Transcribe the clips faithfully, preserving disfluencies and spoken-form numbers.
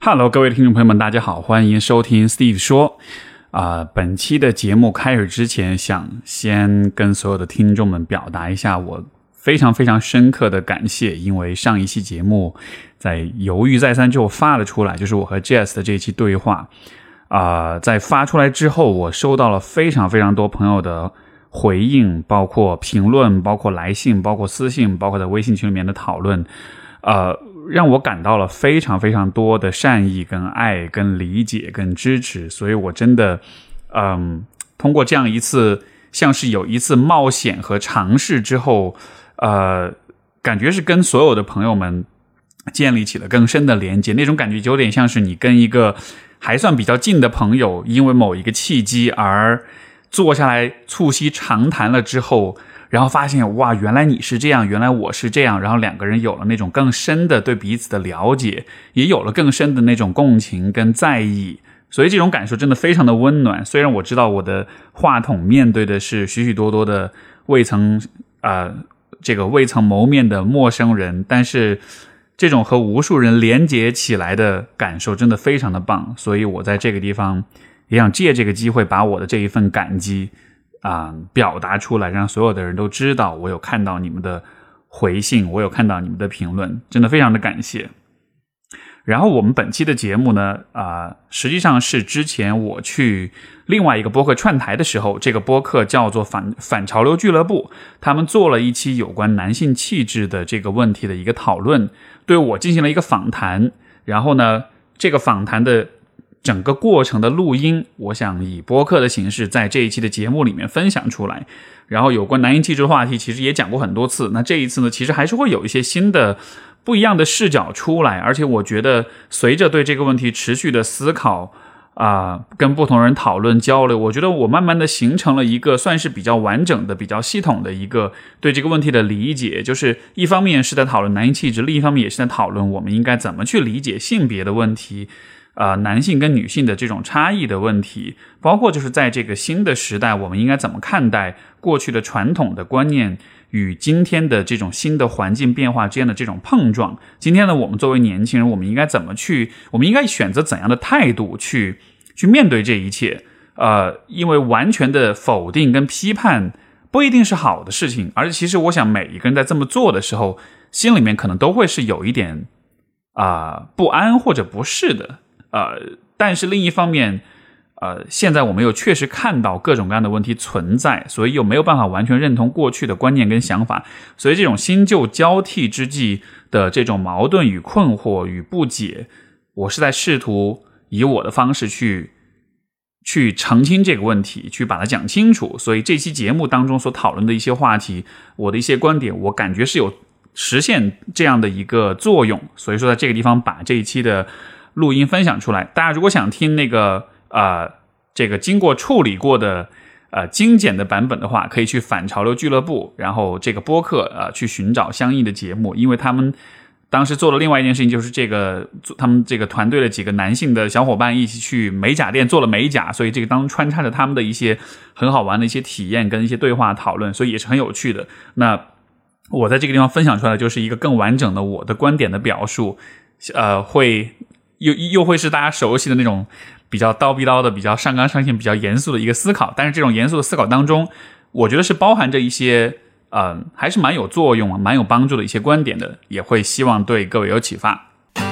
Hello， 各位听众朋友们，大家好，欢迎收听 Steve 说。啊、呃，本期的节目开始之前，想先跟所有的听众们表达一下我非常非常深刻的感谢，因为上一期节目在犹豫再三之后发了出来，就是我和 Jess 的这一期对话。啊、呃，在发出来之后，我收到了非常非常多朋友的回应，包括评论，包括来信，包括私信，包括在微信群里面的讨论，呃。让我感到了非常非常多的善意跟爱跟理解跟支持，所以我真的嗯，通过这样一次像是有一次冒险和尝试之后，呃，感觉是跟所有的朋友们建立起了更深的连接，那种感觉就有点像是你跟一个还算比较近的朋友因为某一个契机而坐下来促膝长谈了之后，然后发现哇，原来你是这样，原来我是这样，然后两个人有了那种更深的对彼此的了解，也有了更深的那种共情跟在意，所以这种感受真的非常的温暖。虽然我知道我的话筒面对的是许许多多的未曾呃这个未曾谋面的陌生人，但是这种和无数人连结起来的感受真的非常的棒，所以我在这个地方也想借这个机会把我的这一份感激啊、呃，表达出来，让所有的人都知道我有看到你们的回信，我有看到你们的评论，真的非常的感谢。然后我们本期的节目呢，啊、呃，实际上是之前我去另外一个播客串台的时候，这个播客叫做反反潮流俱乐部，他们做了一期有关男性气质的这个问题的一个讨论，对我进行了一个访谈，然后呢，这个访谈的整个过程的录音，我想以播客的形式在这一期的节目里面分享出来。然后有关男性气质的话题其实也讲过很多次，那这一次呢，其实还是会有一些新的不一样的视角出来，而且我觉得随着对这个问题持续的思考啊、呃，跟不同人讨论交流，我觉得我慢慢的形成了一个算是比较完整的比较系统的一个对这个问题的理解，就是一方面是在讨论男性气质，另一方面也是在讨论我们应该怎么去理解性别的问题，呃，男性跟女性的这种差异的问题，包括就是在这个新的时代，我们应该怎么看待过去的传统的观念与今天的这种新的环境变化之间的这种碰撞。今天呢，我们作为年轻人，我们应该怎么去，我们应该选择怎样的态度去去面对这一切？呃，因为完全的否定跟批判不一定是好的事情，而且其实我想每一个人在这么做的时候，心里面可能都会是有一点啊、呃、不安或者不适的。呃，但是另一方面，呃，现在我们又确实看到各种各样的问题存在，所以又没有办法完全认同过去的观念跟想法，所以这种新旧交替之际的这种矛盾与困惑与不解，我是在试图以我的方式去去澄清这个问题，去把它讲清楚。所以这期节目当中所讨论的一些话题，我的一些观点，我感觉是有实现这样的一个作用，所以说在这个地方把这一期的录音分享出来。大家如果想听那个呃这个经过处理过的呃精简的版本的话，可以去反潮流俱乐部，然后这个播客呃去寻找相应的节目，因为他们当时做了另外一件事情，就是这个他们这个团队的几个男性的小伙伴一起去美甲店做了美甲，所以这个当中穿插着他们的一些很好玩的一些体验跟一些对话讨论，所以也是很有趣的。那我在这个地方分享出来的就是一个更完整的我的观点的表述，呃会又又会是大家熟悉的那种比较叨逼叨的、比较上纲上线、比较严肃的一个思考，但是这种严肃的思考当中，我觉得是包含着一些呃，还是蛮有作用、蛮有帮助的一些观点的，也会希望对各位有启发。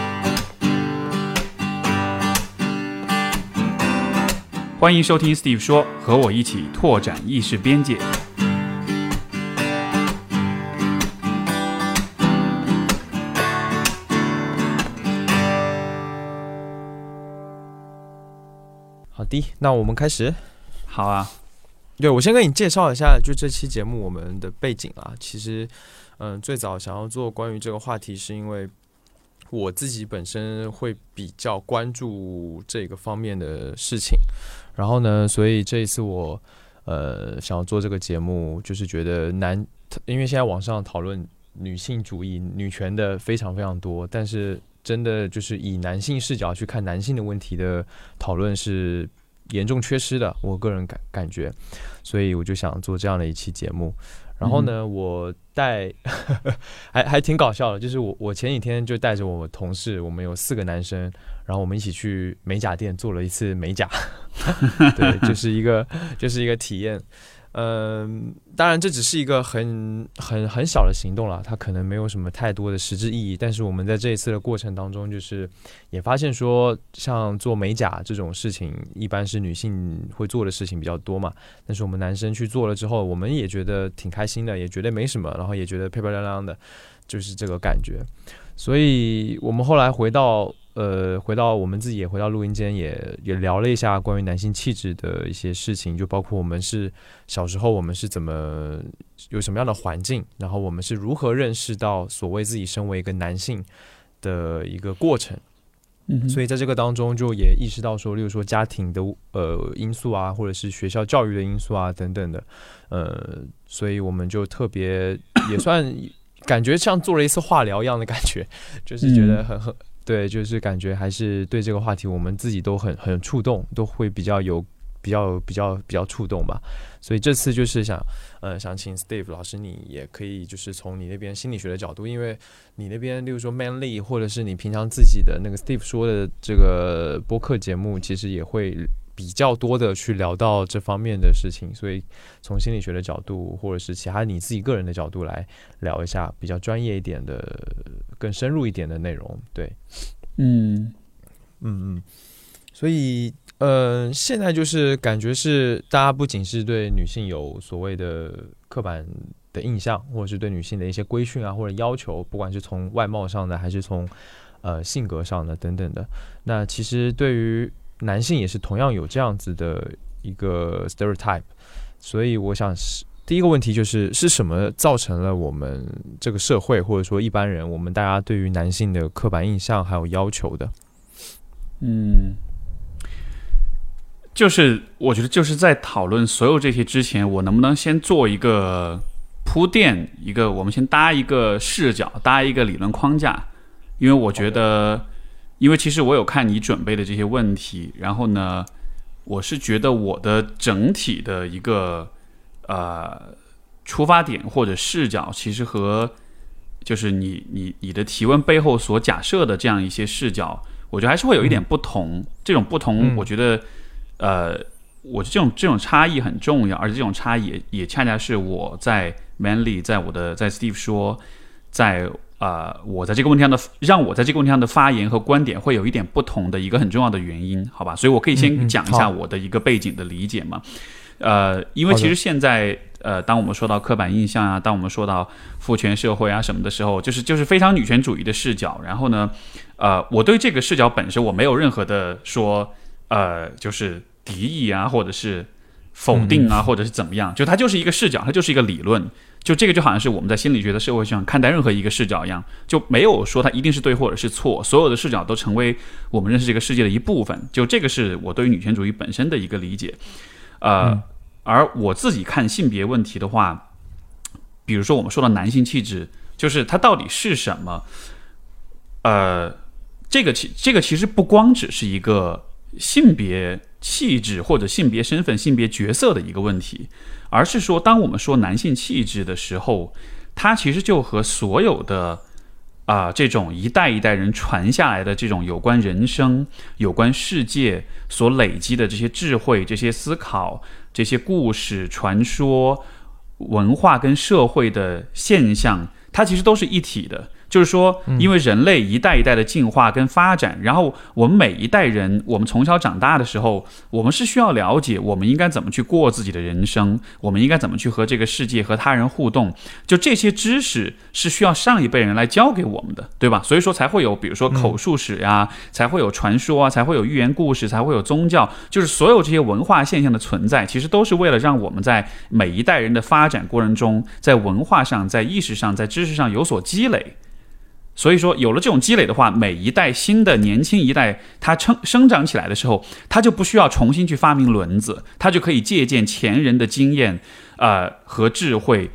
欢迎收听 Steve 说，和我一起拓展意识边界。 好的，那我们开始。 好啊。 对，我先跟你介绍一下，就这期节目我们的背景啊。其实，嗯，最早想要做关于这个话题，是因为我自己本身会比较关注这个方面的事情。然后呢，所以这一次我呃想要做这个节目，就是觉得男，因为现在网上讨论女性主义、女权的非常非常多，但是真的就是以男性视角去看男性的问题的讨论是严重缺失的，我个人感感觉，所以我就想做这样的一期节目。然后呢，嗯、我带还还挺搞笑的，就是我我前几天就带着我同事，我们有四个男生，然后我们一起去美甲店做了一次美甲，对，就是一个就是一个体验。嗯，当然这只是一个很很很小的行动了，它可能没有什么太多的实质意义。但是我们在这一次的过程当中，就是也发现说，像做美甲这种事情，一般是女性会做的事情比较多嘛。但是我们男生去做了之后，我们也觉得挺开心的，也觉得没什么，然后也觉得漂漂亮亮的，就是这个感觉。所以我们后来回到。呃，回到我们自己也回到录音间也，也也聊了一下关于男性气质的一些事情，就包括我们是小时候我们是怎么有什么样的环境，然后我们是如何认识到所谓自己身为一个男性的一个过程。嗯，所以在这个当中就也意识到说，例如说家庭的呃因素啊，或者是学校教育的因素啊等等的，呃，所以我们就特别也算感觉像做了一次化疗一样的感觉，就是觉得很很。对，就是感觉还是对这个话题，我们自己都很很触动，都会比较有比较比较比较触动吧。所以这次就是想，呃，想请 Steve 老师，你也可以就是从你那边心理学的角度，因为你那边，例如说 Manly， 或者是你平常自己的那个 Steve 说的这个播客节目，其实也会比较多的去聊到这方面的事情。所以从心理学的角度，或者是其他你自己个人的角度来聊一下比较专业一点的、更深入一点的内容。对， 嗯嗯嗯，所以。呃，现在就是感觉是大家不仅是对女性有所谓的刻板的印象，或者是对女性的一些规训啊或者要求，不管是从外貌上的还是从呃性格上的等等的，那其实对于男性也是同样有这样子的一个 stereotype。所以我想第一个问题就是是什么造成了我们这个社会或者说一般人我们大家对于男性的刻板印象还有要求的？ 嗯。就是我觉得就是在讨论所有这些之前，我能不能先做一个铺垫，一个我们先搭一个视角，搭一个理论框架。因为我觉得，因为其实我有看你准备的这些问题，然后呢，我是觉得我的整体的一个呃出发点或者视角，其实和就是你你你的提问背后所假设的这样一些视角，我觉得还是会有一点不同。嗯、这种不同，我觉得。呃，我这种这种差异很重要，而且这种差异 也, 也恰恰是我在 Manly， 在我的在 Steve 说，在呃我在这个问题上的让我在这个问题上的发言和观点会有一点不同的一个很重要的原因，好吧？所以我可以先讲一下我的一个背景的理解嘛。嗯嗯呃，因为其实现在呃，当我们说到刻板印象啊，当我们说到父权社会啊什么的时候，就是就是非常女权主义的视角。然后呢，呃，我对这个视角本身我没有任何的说呃，就是。敌意啊，或者是否定啊，或者是怎么样，就它就是一个视角，它就是一个理论。就这个就好像是我们在心理学的社会上看待任何一个视角一样，就没有说它一定是对或者是错，所有的视角都成为我们认识这个世界的一部分。就这个是我对于女权主义本身的一个理解。呃，嗯、而我自己看性别问题的话，比如说我们说到男性气质，就是它到底是什么？呃，这个其这个其实不光只是一个性别气质或者性别身份、性别角色的一个问题，而是说，当我们说男性气质的时候，它其实就和所有的啊、呃、这种一代一代人传下来的这种有关人生、有关世界所累积的这些智慧、这些思考、这些故事、传说、文化跟社会的现象，它其实都是一体的。就是说，因为人类一代一代的进化跟发展，然后我们每一代人，我们从小长大的时候，我们是需要了解我们应该怎么去过自己的人生，我们应该怎么去和这个世界和他人互动，就这些知识是需要上一辈人来教给我们的，对吧？所以说才会有比如说口述史呀、嗯、才会有传说啊，才会有寓言故事，才会有宗教，就是所有这些文化现象的存在，其实都是为了让我们在每一代人的发展过程中，在文化上、在意识上、在知识上有所积累。所以说有了这种积累的话，每一代新的年轻一代它生长起来的时候，它就不需要重新去发明轮子，它就可以借鉴前人的经验呃和智慧，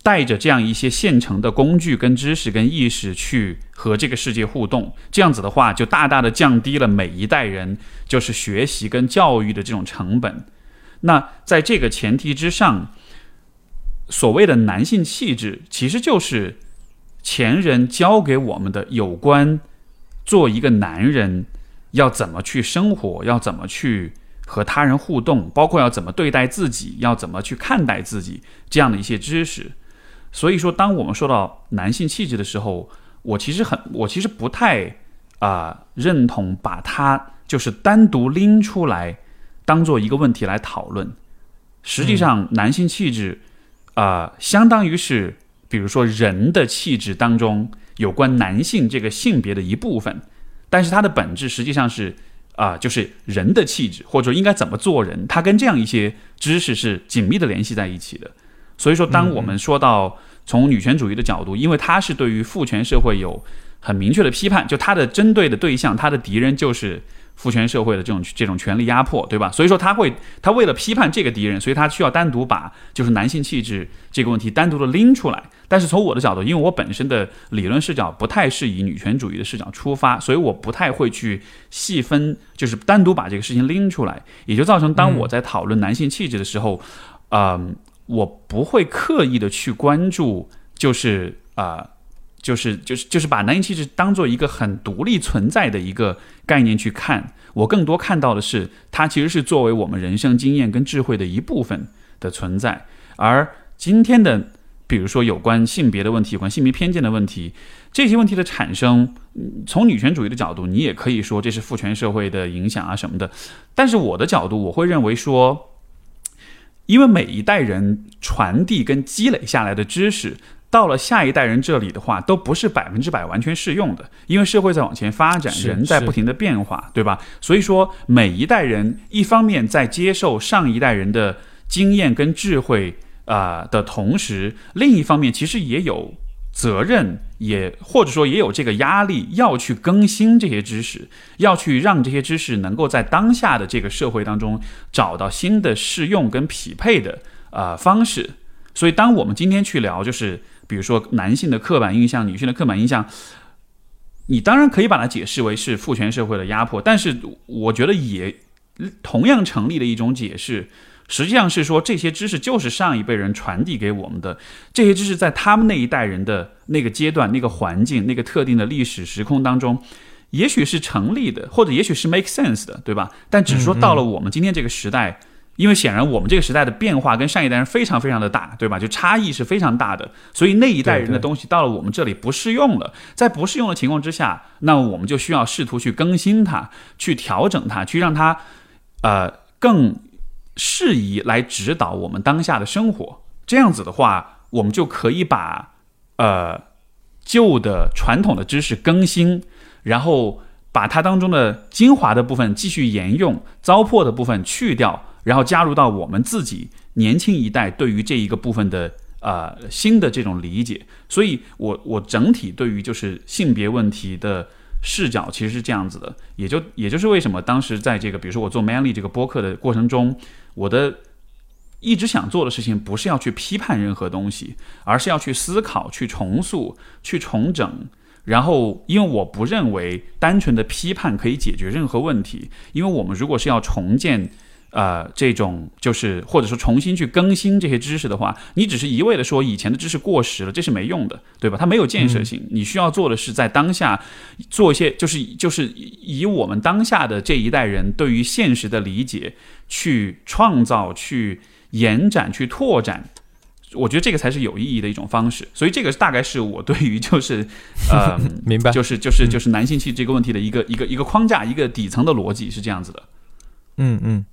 带着这样一些现成的工具跟知识跟意识去和这个世界互动，这样子的话就大大的降低了每一代人就是学习跟教育的这种成本。那在这个前提之上，所谓的男性气质其实就是前人教给我们的有关做一个男人要怎么去生活，要怎么去和他人互动，包括要怎么对待自己，要怎么去看待自己，这样的一些知识。所以说当我们说到男性气质的时候，我其实很我其实不太啊、呃、认同把它就是单独拎出来当做一个问题来讨论。实际上男性气质啊、呃、相当于是比如说人的气质当中有关男性这个性别的一部分，但是它的本质实际上是啊、呃、就是人的气质，或者说应该怎么做人，它跟这样一些知识是紧密的联系在一起的。所以说当我们说到从女权主义的角度，因为它是对于父权社会有很明确的批判，就它的针对的对象，它的敌人就是父权社会的这种这种权力压迫，对吧？所以说他会他为了批判这个敌人，所以他需要单独把就是男性气质这个问题单独的拎出来。但是从我的角度，因为我本身的理论视角不太是以女权主义的视角出发，所以我不太会去细分，就是单独把这个事情拎出来，也就造成当我在讨论男性气质的时候，嗯、呃，我不会刻意的去关注，就是啊。呃就是就是就是把男性气质当做一个很独立存在的一个概念去看，我更多看到的是它其实是作为我们人生经验跟智慧的一部分的存在。而今天的比如说有关性别的问题，有关性别偏见的问题，这些问题的产生，从女权主义的角度你也可以说这是父权社会的影响啊什么的，但是我的角度我会认为说，因为每一代人传递跟积累下来的知识到了下一代人这里的话，都不是百分之百完全适用的，因为社会在往前发展，人在不停的变化，对吧？所以说每一代人一方面在接受上一代人的经验跟智慧啊、呃、的同时，另一方面其实也有责任，也或者说也有这个压力，要去更新这些知识，要去让这些知识能够在当下的这个社会当中找到新的适用跟匹配的啊、呃、方式。所以当我们今天去聊就是比如说男性的刻板印象，女性的刻板印象，你当然可以把它解释为是父权社会的压迫，但是我觉得也同样成立的一种解释，实际上是说这些知识就是上一辈人传递给我们的，这些知识在他们那一代人的那个阶段、那个环境、那个特定的历史时空当中，也许是成立的，或者也许是 make sense 的，对吧？但只是说到了我们今天这个时代，嗯嗯因为显然我们这个时代的变化跟上一代人非常非常的大，对吧？就差异是非常大的，所以那一代人的东西到了我们这里不适用了。在不适用的情况之下，那我们就需要试图去更新它，去调整它，去让它呃更适宜来指导我们当下的生活。这样子的话，我们就可以把呃旧的传统的知识更新，然后把它当中的精华的部分继续沿用，糟粕的部分去掉，然后加入到我们自己年轻一代对于这一个部分的呃新的这种理解。所以我我整体对于就是性别问题的视角其实是这样子的，也就也就是为什么当时在这个比如说我做 Manly 这个播客的过程中，我的一直想做的事情不是要去批判任何东西，而是要去思考、去重塑、去重整。然后因为我不认为单纯的批判可以解决任何问题，因为我们如果是要重建呃，这种就是或者说重新去更新这些知识的话，你只是一味的说以前的知识过时了，这是没用的，对吧？它没有建设性。嗯、你需要做的是在当下做一些，就是就是以我们当下的这一代人对于现实的理解去创造、去延展、去拓展。我觉得这个才是有意义的一种方式。所以这个大概是我对于就是呃， 明白， 就是就是就是男性气这个问题的一个一个一个框架，一个底层的逻辑是这样子的。 嗯嗯。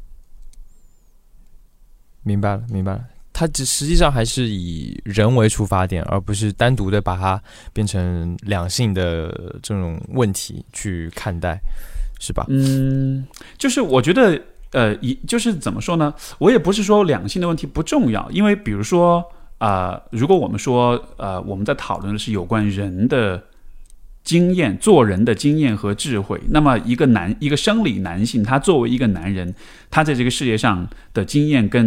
明白了，明白了。它实际上还是以人为出发点，而不是单独的把它变成两性的这种问题去看待，是吧？ 嗯，就是我觉得，呃，就是怎么说呢？我也不是说两性的问题不重要，因为比如说，啊、呃，如果我们说，呃，我们在讨论的是有关人的经验、做人的经验和智慧，那么一个男一个生理男性，他作为一个男人，他在这个世界上的经验跟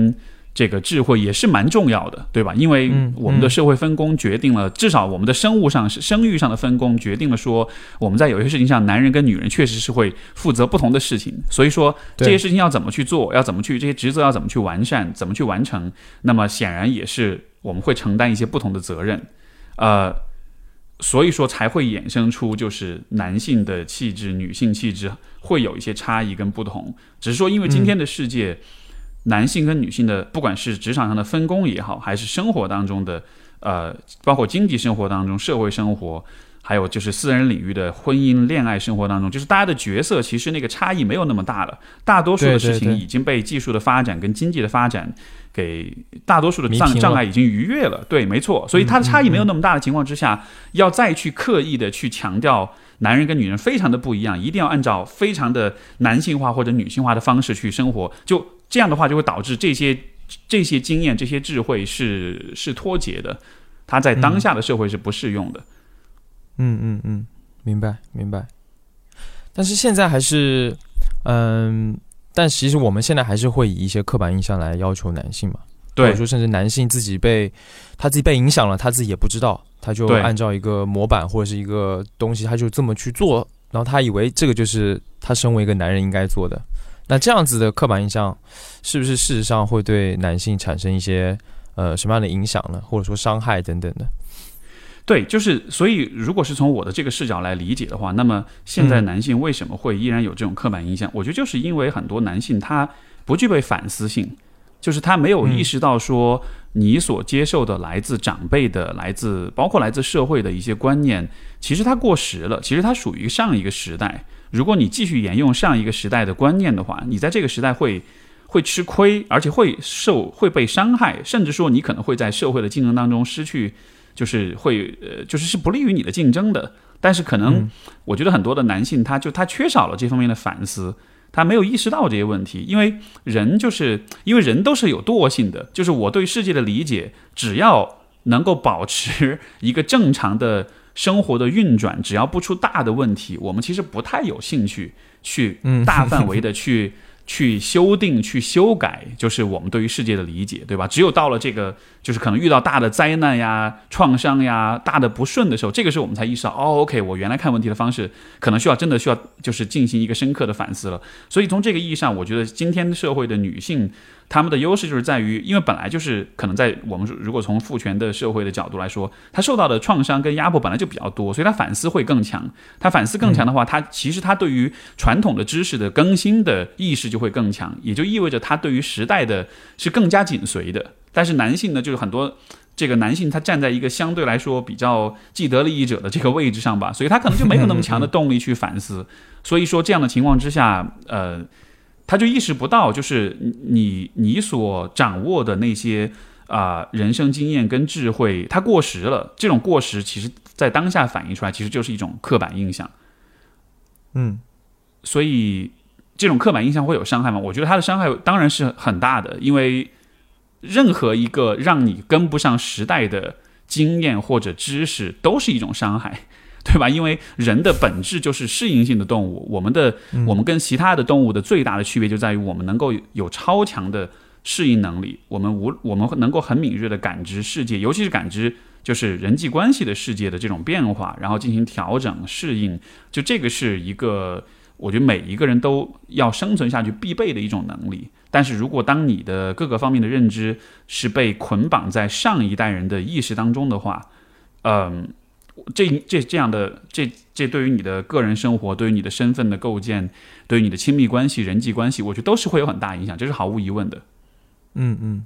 这个智慧也是蛮重要的，对吧？因为我们的社会分工决定了，至少我们的生物上、生育上的分工决定了说，我们在有些事情上，男人跟女人确实是会负责不同的事情。所以说这些事情要怎么去做，要怎么去这些职责要怎么去完善，怎么去完成，那么显然也是我们会承担一些不同的责任。呃，所以说才会衍生出就是男性的气质、女性气质会有一些差异跟不同。只是说，因为今天的世界。嗯男性跟女性的，不管是职场上的分工也好，还是生活当中的，呃，包括经济生活当中、社会生活，还有就是私人领域的婚姻、恋爱生活当中，就是大家的角色其实那个差异没有那么大了。大多数的事情已经被技术的发展跟经济的发展给大多数的障障碍已经逾越了。对，没错。所以它的差异没有那么大的情况之下，嗯嗯嗯要再去刻意的去强调男人跟女人非常的不一样，一定要按照非常的男性化或者女性化的方式去生活，就。这样的话就会导致这些这些经验、这些智慧是是脱节的，它在当下的社会是不适用的。 嗯嗯嗯，明白明白。但是现在还是，嗯，但其实我们现在还是会以一些刻板印象来要求男性嘛， 对， 或者说甚至男性自己被他自己被影响了，他自己也不知道，他就按照一个模板或者是一个东西，他就这么去做，然后他以为这个就是他身为一个男人应该做的。那这样子的刻板印象，是不是事实上会对男性产生一些呃什么样的影响呢？或者说伤害等等的？ 对，就是所以，如果是从我的这个视角来理解的话，那么现在男性为什么会依然有这种刻板印象？嗯、我觉得就是因为很多男性他不具备反思性，就是他没有意识到说你所接受的来自长辈的、来自包括来自社会的一些观念，其实它过时了，其实它属于上一个时代。如果你继续沿用上一个时代的观念的话，你在这个时代会会吃亏，而且会受会被伤害，甚至说你可能会在社会的竞争当中失去，就是会呃就是是不利于你的竞争的。但是可能我觉得很多的男性他就他缺少了这方面的反思，他没有意识到这些问题，因为人就是因为人都是有惰性的，就是我对世界的理解，只要能够保持一个正常的生活的运转，只要不出大的问题，我们其实不太有兴趣去大范围的去、嗯、去修订、去修改，就是我们对于世界的理解，对吧？只有到了这个，就是可能遇到大的灾难呀、创伤呀、大的不顺的时候，这个时候我们才意识到，哦 ，OK， 我原来看问题的方式可能需要真的需要就是进行一个深刻的反思了。所以从这个意义上，我觉得今天社会的女性，他们的优势就是在于，因为本来就是可能在我们如果从父权的社会的角度来说，他受到的创伤跟压迫本来就比较多，所以他反思会更强。他反思更强的话，他其实他对于传统的知识的更新的意识就会更强，也就意味着他对于时代的是更加紧随的。但是男性呢，就是很多这个男性他站在一个相对来说比较既得利益者的这个位置上吧，所以他可能就没有那么强的动力去反思。所以说这样的情况之下，呃。他就意识不到，就是你你所掌握的那些啊、呃、人生经验跟智慧，它过时了。这种过时，其实在当下反映出来，其实就是一种刻板印象。 嗯， 所以这种刻板印象会有伤害吗？我觉得它的伤害当然是很大的，因为任何一个让你跟不上时代的经验或者知识，都是一种伤害。对吧？因为人的本质就是适应性的动物，我们的我们跟其他的动物的最大的区别就在于我们能够有超强的适应能力，我们无我们能够很敏锐的感知世界，尤其是感知就是人际关系的世界的这种变化，然后进行调整适应。就这个是一个我觉得每一个人都要生存下去必备的一种能力。但是如果当你的各个方面的认知是被捆绑在上一代人的意识当中的话，嗯。这这这样的这这对于你的个人生活，对于你的身份的构建，对于你的亲密关系、人际关系，我觉得都是会有很大影响，这是毫无疑问的。 嗯嗯，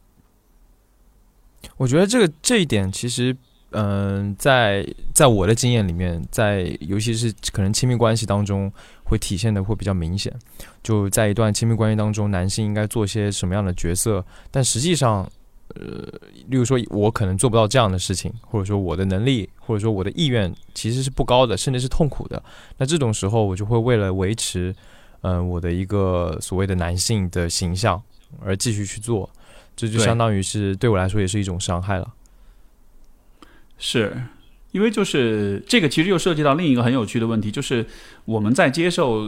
我觉得这个这一点其实，嗯、呃，在在我的经验里面，在尤其是可能亲密关系当中会体现的会比较明显。就在一段亲密关系当中，男性应该做些什么样的角色，但实际上。呃，例如说，我可能做不到这样的事情，或者说我的能力，或者说我的意愿其实是不高的，甚至是痛苦的。那这种时候，我就会为了维持，嗯、呃，我的一个所谓的男性的形象而继续去做，这就相当于是对我来说也是一种伤害了。 是。因为就是这个其实又涉及到另一个很有趣的问题，就是我们在接受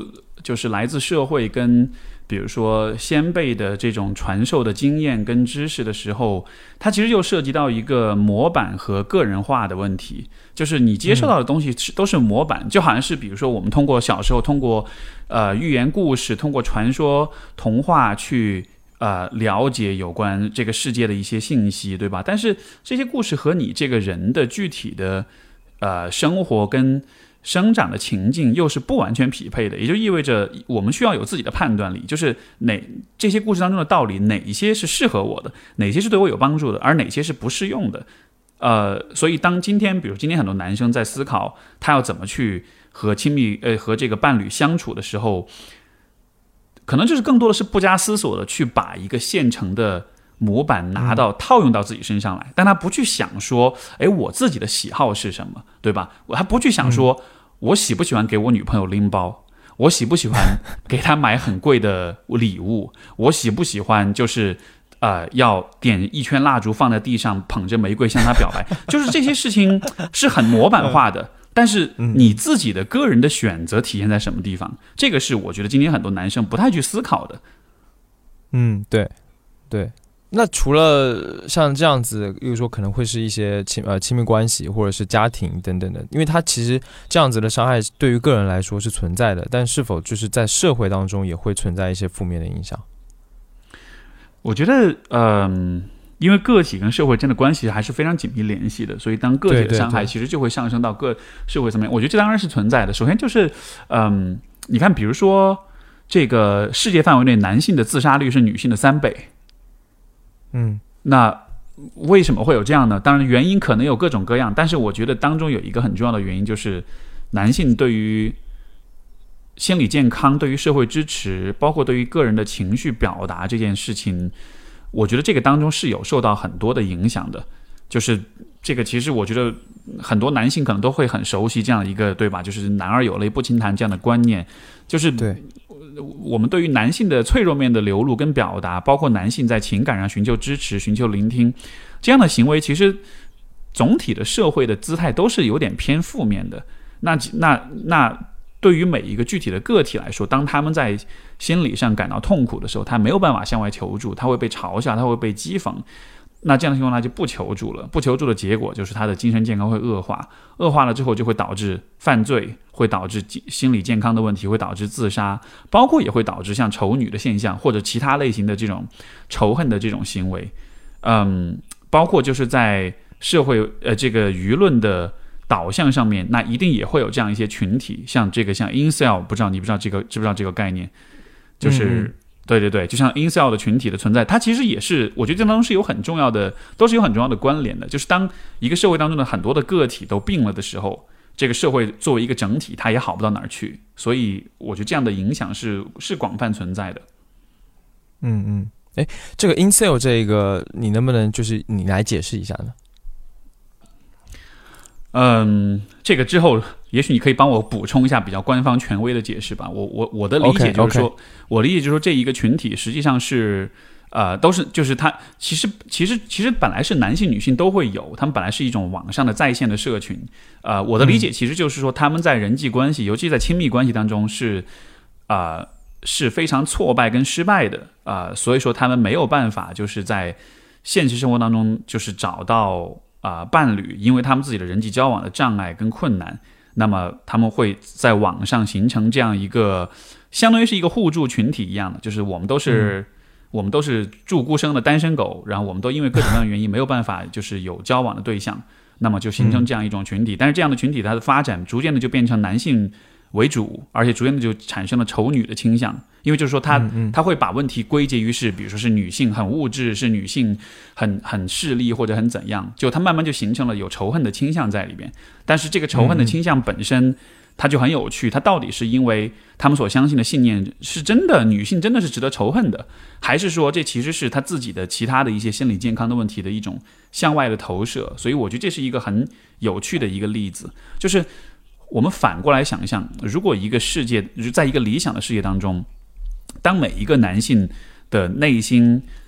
就是来自社会跟比如说先辈的这种传授的经验跟知识的时候，它其实又涉及到一个模板和个人化的问题，就是你接受到的东西是、嗯、都是模板，就好像是比如说我们通过小时候通过呃寓言故事，通过传说童话去呃了解有关这个世界的一些信息，对吧？但是这些故事和你这个人的具体的呃生活跟生长的情境又是不完全匹配的，也就意味着我们需要有自己的判断力，就是哪这些故事当中的道理，哪一些是适合我的，哪些是对我有帮助的，而哪些是不适用的。呃，所以当今天，比如今天很多男生在思考他要怎么去和亲密呃和这个伴侣相处的时候，可能就是更多的是不加思索的去把一个现成的模板拿到套用到自己身上来，但他不去想说，哎，我自己的喜好是什么，对吧？我还不去想说，我喜不喜欢给我女朋友拎包，我喜不喜欢给她买很贵的礼物，我喜不喜欢就是呃要点一圈蜡烛放在地上捧着玫瑰向她表白，就是这些事情是很模板化的。但是你自己的个人的选择体现在什么地方？这个是我觉得今天很多男生不太去思考的。 嗯，对，对。那除了像这样子，比如说可能会是一些亲呃亲密关系或者是家庭等等的，因为它其实这样子的伤害对于个人来说是存在的，但是否就是在社会当中也会存在一些负面的影响？ 我觉得，嗯、呃，因为个体跟社会真的关系还是非常紧密联系的，所以当个体的伤害其实就会上升到个社会层面。我觉得这当然是存在的。首先就是，嗯、呃，你看，比如说这个世界范围内男性的自杀率是女性的三倍。 嗯， 那为什么会有这样呢？当然原因可能有各种各样，但是我觉得当中有一个很重要的原因，就是男性对于心理健康、对于社会支持，包括对于个人的情绪表达这件事情，我觉得这个当中是有受到很多的影响的。就是这个其实我觉得很多男性可能都会很熟悉这样一个，对吧？就是男儿有泪不轻弹这样的观念，就是对我们对于男性的脆弱面的流露跟表达，包括男性在情感上寻求支持、寻求聆听这样的行为，其实总体的社会的姿态都是有点偏负面的。那那那对于每一个具体的个体来说，当他们在心理上感到痛苦的时候，他没有办法向外求助，他会被嘲笑，他会被讥讽。那这样的情况下就不求助了，不求助的结果就是他的精神健康会恶化，恶化了之后就会导致犯罪，会导致心理健康的问题，会导致自杀，包括也会导致像仇女的现象或者其他类型的这种仇恨的这种行为。嗯，包括就是在社会呃这个舆论的导向上面，那一定也会有这样一些群体，像这个像 incel， 不知道你不知道这个知不知道这个概念，就是。嗯嗯对对对，就像 incel 的群体的存在，它其实也是，我觉得这当中是有很重要的，都是有很重要的关联的。就是当一个社会当中的很多的个体都病了的时候，这个社会作为一个整体，它也好不到哪儿去。所以我觉得这样的影响是是广泛存在的。 嗯嗯，哎，这个 incel 这个，你能不能就是你来解释一下呢？ 嗯，这个之后也许你可以帮我补充一下比较官方权威的解释吧。我我我的理解就是说， okay, okay. 我理解就是说这一个群体实际上是呃都是就是它其实其实其实本来是男性女性都会有，他们本来是一种网上的在线的社群。呃，我的理解其实就是说他们在人际关系，尤其在亲密关系当中是啊、呃、是非常挫败跟失败的啊、呃，所以说他们没有办法就是在现实生活当中就是找到。啊、呃，伴侣，因为他们自己的人际交往的障碍跟困难，那么他们会在网上形成这样一个，相当于是一个互助群体一样的，就是我们都是、嗯、我们都是住孤生的单身狗，然后我们都因为各种各样的原因没有办法就是有交往的对象，那么就形成这样一种群体。但是这样的群体它的发展逐渐的就变成男性为主，而且逐渐的就产生了仇女的倾向，因为就是说他、嗯嗯、他会把问题归结于是比如说是女性很物质，是女性很很势利或者很怎样，就他慢慢就形成了有仇恨的倾向在里边。但是这个仇恨的倾向本身、嗯、它就很有趣，它到底是因为他们所相信的信念是真的女性真的是值得仇恨的，还是说这其实是他自己的其他的一些心理健康的问题的一种向外的投射。所以我觉得这是一个很有趣的一个例子，就是我们反过来想象，如果一个世界在一个理想的世界当中，当每一个男性的内心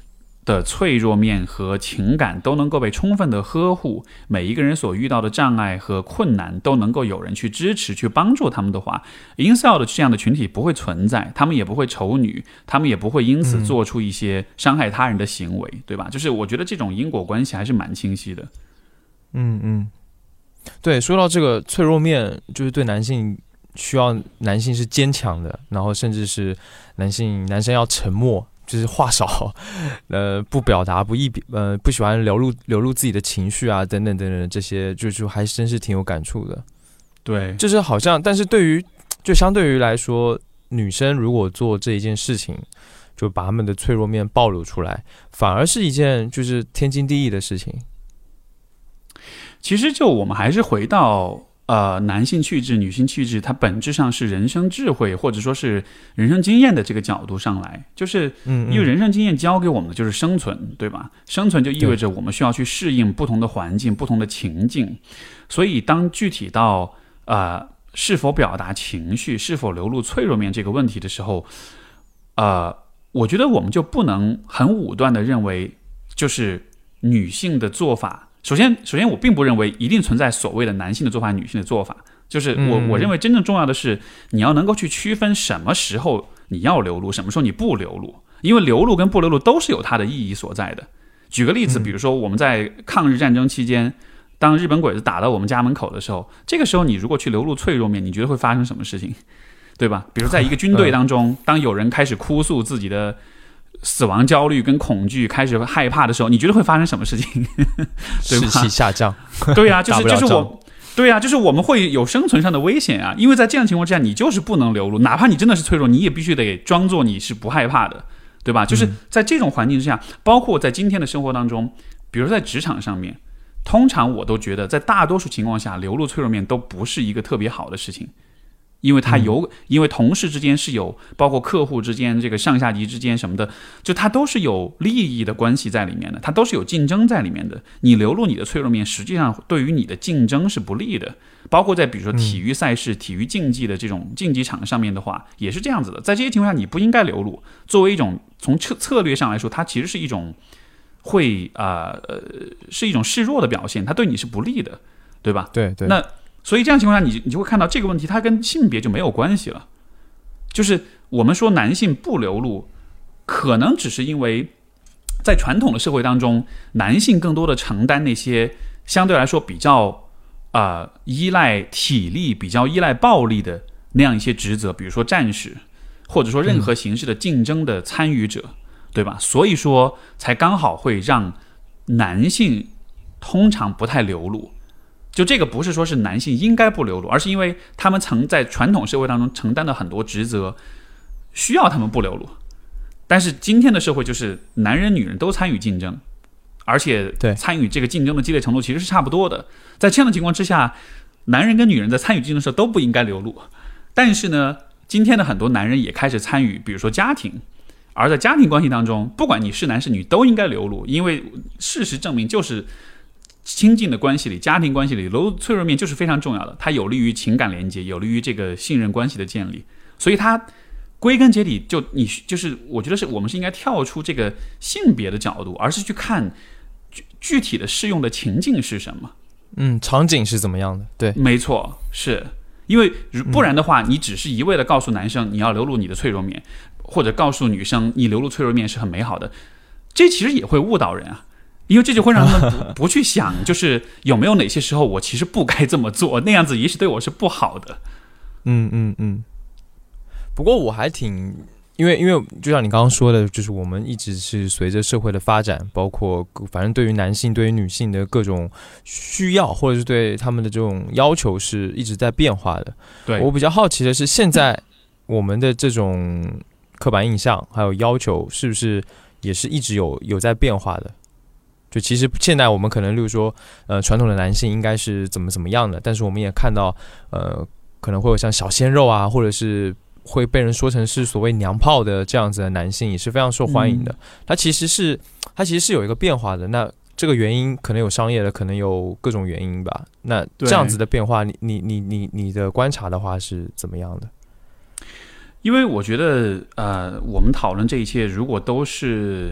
的脆弱面和情感都能够被充分的呵护，每一个人所遇到的障碍和困难都能够有人去支持去帮助他们的话， incel 的这样的群体不会存在，他们也不会仇女，他们也不会因此做出一些伤害他人的行为、嗯、对吧？就是我觉得这种因果关系还是蛮清晰的。 嗯嗯，对，说到这个脆弱面，就是对男性需要男性是坚强的，然后甚至是男性男生要沉默，就是话少，呃，不表达，不易，呃，不喜欢流露流露自己的情绪啊，等等等等，这些就就还真是挺有感触的。 对， 就是好像，但是对于就相对于来说，女生如果做这一件事情，就把她们的脆弱面暴露出来，反而是一件就是天经地义的事情。 其实就我们还是回到。呃，男性气质、女性气质，它本质上是人生智慧或者说是人生经验的这个角度上来，就是因为人生经验教给我们的就是生存，对吧？生存就意味着我们需要去适应不同的环境、不同的情境，所以当具体到呃是否表达情绪、是否流露脆弱面这个问题的时候，呃，我觉得我们就不能很武断的认为就是女性的做法。首先，首先，我并不认为一定存在所谓的男性的做法、女性的做法。就是我，我认为真正重要的是，你要能够去区分什么时候你要流露，什么时候你不流露。因为流露跟不流露都是有它的意义所在的。举个例子，比如说我们在抗日战争期间，当日本鬼子打到我们家门口的时候，这个时候你如果去流露脆弱面，你觉得会发生什么事情？对吧？比如在一个军队当中，当有人开始哭诉自己的死亡焦虑跟恐惧，开始害怕的时候，你觉得会发生什么事情？对吧？ 士气下降。 对啊，就是就是我，对啊，就是我们会有生存上的危险啊。因为在这样的情况之下，你就是不能流露，哪怕你真的是脆弱，你也必须得装作你是不害怕的，对吧？就是在这种环境之下，包括在今天的生活当中，比如在职场上面，通常我都觉得，在大多数情况下，流露脆弱面都不是一个特别好的事情。因为它有，因为同事之间是有，包括客户之间，这个上下级之间什么的，就它都是有利益的关系在里面的，它都是有竞争在里面的。你流露你的脆弱面，实际上对于你的竞争是不利的。包括在比如说体育赛事、嗯、体育竞技的这种竞技场上面的话，也是这样子的。在这些情况下，你不应该流露。作为一种从策策略上来说，它其实是一种会啊呃是一种示弱的表现，它对你是不利的，对吧？ 对对。 那所以这样情况下你，你就会看到这个问题，它跟性别就没有关系了。就是我们说男性不流露，可能只是因为在传统的社会当中，男性更多的承担那些相对来说比较呃依赖体力、比较依赖暴力的那样一些职责，比如说战士，或者说任何形式的竞争的参与者，嗯、对吧？所以说才刚好会让男性通常不太流露。就这个不是说是男性应该不流露，而是因为他们曾在传统社会当中承担了很多职责，需要他们不流露。但是今天的社会就是男人女人都参与竞争，而且参与这个竞争的激烈程度其实是差不多的。在这样的情况之下，男人跟女人在参与竞争的时候都不应该流露。但是呢，今天的很多男人也开始参与，比如说家庭，而在家庭关系当中，不管你是男是女都应该流露，因为事实证明就是亲近的关系里，家庭关系里，流露脆弱面就是非常重要的，它有利于情感连接，有利于这个信任关系的建立。所以它归根结底就你就是我觉得是我们是应该跳出这个性别的角度，而是去看具体的适用的情境是什么， 嗯，场景是怎么样的。对， 没错，是因为不然的话，你只是一味的告诉男生你要流露你的脆弱面，或者告诉女生你流露脆弱面是很美好的，这其实也会误导人啊。因为这就会让他们 不, 不去想，就是有没有哪些时候我其实不该这么做，那样子也许对我是不好的。 嗯嗯嗯。不过我还挺，因为因为就像你刚刚说的，就是我们一直是随着社会的发展，包括反正对于男性、对于女性的各种需要，或者是对他们的这种要求，是一直在变化的。 对， 我比较好奇的是，现在我们的这种刻板印象还有要求，是不是也是一直有有在变化的？就其实现在我们可能例如说呃传统的男性应该是怎么怎么样的，但是我们也看到呃可能会有像小鲜肉啊，或者是会被人说成是所谓娘炮的这样子的男性也是非常受欢迎的。嗯、他其实是他其实是有一个变化的，那这个原因可能有商业的，可能有各种原因吧。那这样子的变化，你你你你你的观察的话是怎么样的？ 因为我觉得呃我们讨论这一切如果都是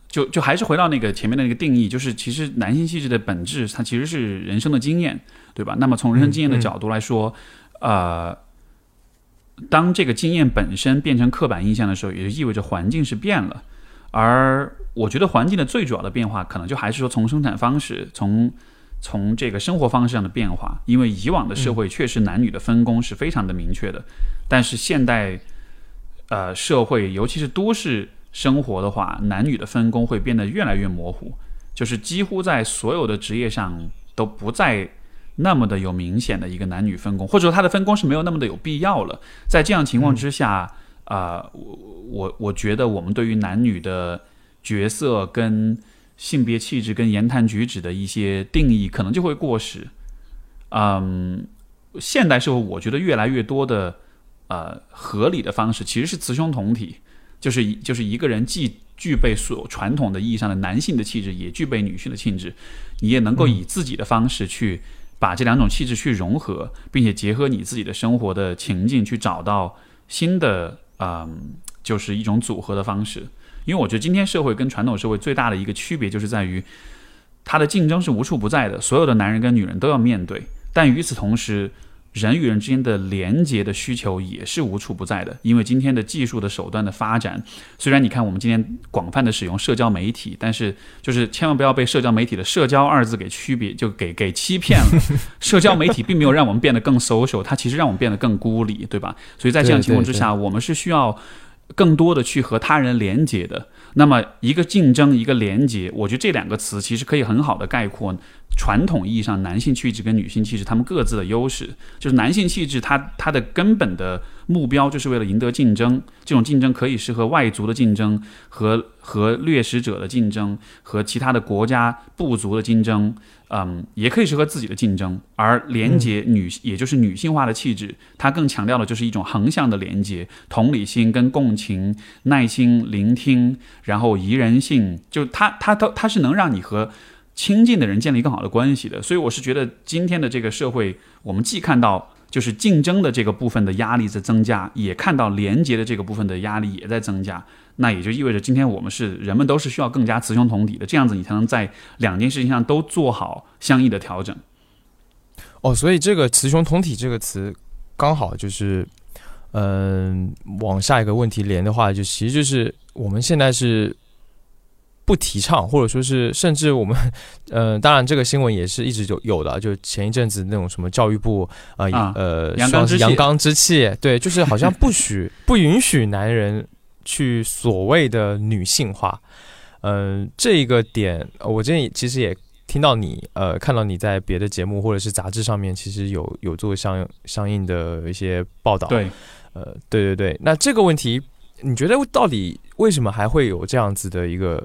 就就还是回到那个前面的那个定义，就是其实男性气质的本质，它其实是人生的经验，对吧？那么从人生经验的角度来说，嗯嗯、呃，当这个经验本身变成刻板印象的时候，也就意味着环境是变了。而我觉得环境的最主要的变化，可能就还是说从生产方式，从从这个生活方式上的变化。因为以往的社会确实男女的分工是非常的明确的，嗯、但是现代呃社会，尤其是都市生活的话，男女的分工会变得越来越模糊，就是几乎在所有的职业上都不再那么的有明显的一个男女分工，或者说它的分工是没有那么的有必要了。在这样情况之下，啊、嗯呃，我我觉得我们对于男女的角色跟性别气质跟言谈举止的一些定义，可能就会过时。嗯，现代社会我觉得越来越多的呃合理的方式，其实是雌雄同体。就是就是一个人既具备所有传统的意义上的男性的气质，也具备女性的气质，你也能够以自己的方式去把这两种气质去融合，并且结合你自己的生活的情境，去找到新的嗯，就是一种组合的方式。因为我觉得今天社会跟传统社会最大的一个区别，就是在于它的竞争是无处不在的，所有的男人跟女人都要面对，但与此同时，人与人之间的连结的需求也是无处不在的。因为今天的技术的手段的发展，虽然你看我们今天广泛的使用社交媒体，但是就是千万不要被社交媒体的社交二字给区别就给给欺骗了。社交媒体并没有让我们变得更 social， 它其实让我们变得更孤立，对吧？所以在这样情况之下，我们是需要更多的去和他人连结的。那么一个竞争，一个连结，我觉得这两个词其实可以很好的概括传统意义上男性气质跟女性气质他们各自的优势。就是男性气质它它的根本的目标就是为了赢得竞争，这种竞争可以是和外族的竞争，和和掠食者的竞争，和其他的国家部族的竞争，嗯，也可以是和自己的竞争。而连结女、嗯、也就是女性化的气质，它更强调的就是一种横向的连结，同理心跟共情，耐心聆听，然后宜人性，就它它它它是能让你和亲近的人建立更好的关系的。所以我是觉得今天的这个社会，我们既看到就是竞争的这个部分的压力在增加，也看到连结的这个部分的压力也在增加。那也就意味着今天我们是人们都是需要更加雌雄同体的，这样子你才能在两件事情上都做好相应的调整。 哦，所以这个雌雄同体这个词刚好就是嗯、呃，往下一个问题连的话，就其实就是我们现在是不提倡，或者说是甚至我们呃，当然这个新闻也是一直有有的，就前一阵子那种什么教育部呃、啊、呃阳刚之气， 阳刚之气，对，就是好像不许不允许男人去所谓的女性化。嗯、呃，这个点我之前其实也听到你呃看到你在别的节目或者是杂志上面，其实有有做相相应的一些报道。 对， 呃，对对对。那这个问题，你觉得到底为什么还会有这样子的一个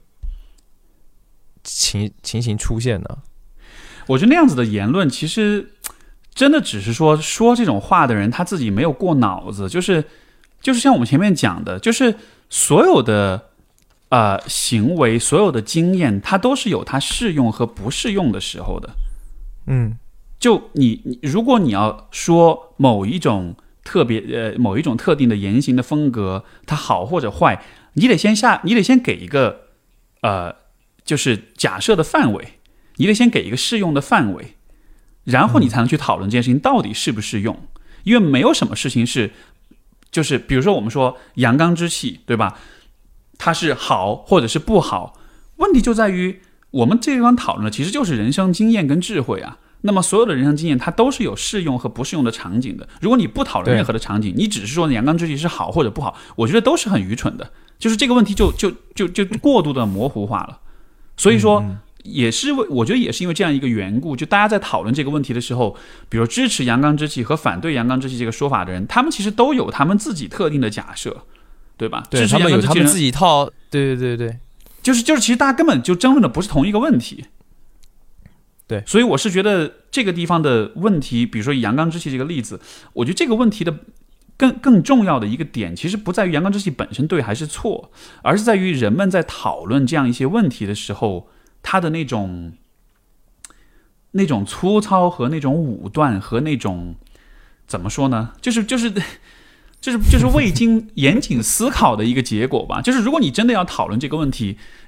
情情形出现呢？ 我觉得那样子的言论，其实真的只是说说这种话的人他自己没有过脑子，就是就是像我们前面讲的，就是所有的呃行为，所有的经验，它都是有它适用和不适用的时候的。 嗯， 就你你如果你要说某一种特别呃某一种特定的言行的风格，它好或者坏，你得先下，你得先给一个呃。就是假设的范围，你得先给一个适用的范围，然后你才能去讨论这件事情到底适不适用。因为没有什么事情是，就是比如说我们说阳刚之气，对吧？它是好或者是不好，问题就在于我们这个地方讨论的其实就是人生经验跟智慧啊。那么所有的人生经验它都是有适用和不适用的场景的。如果你不讨论任何的场景，你只是说阳刚之气是好或者不好，我觉得都是很愚蠢的。就是这个问题就就就就过度的模糊化了。所以说，也是我觉得也是因为这样一个缘故，就大家在讨论这个问题的时候，比如支持阳刚之气和反对阳刚之气这个说法的人，他们其实都有他们自己特定的假设，对吧？ 对，他们有他们自己一套，对对对对， 就是就是，其实大家根本就争论的不是同一个问题。 对， 所以我是觉得这个地方的问题，比如说阳刚之气这个例子，我觉得这个问题的更更重要的一个点，其实不在于阳刚之气本身对还是错，而是在于人们在讨论这样一些问题的时候，他的那种那种粗糙和那种武断和那种怎么说呢？就是就是就是就是未经严谨思考的一个结果吧。就是如果你真的要讨论这个问题，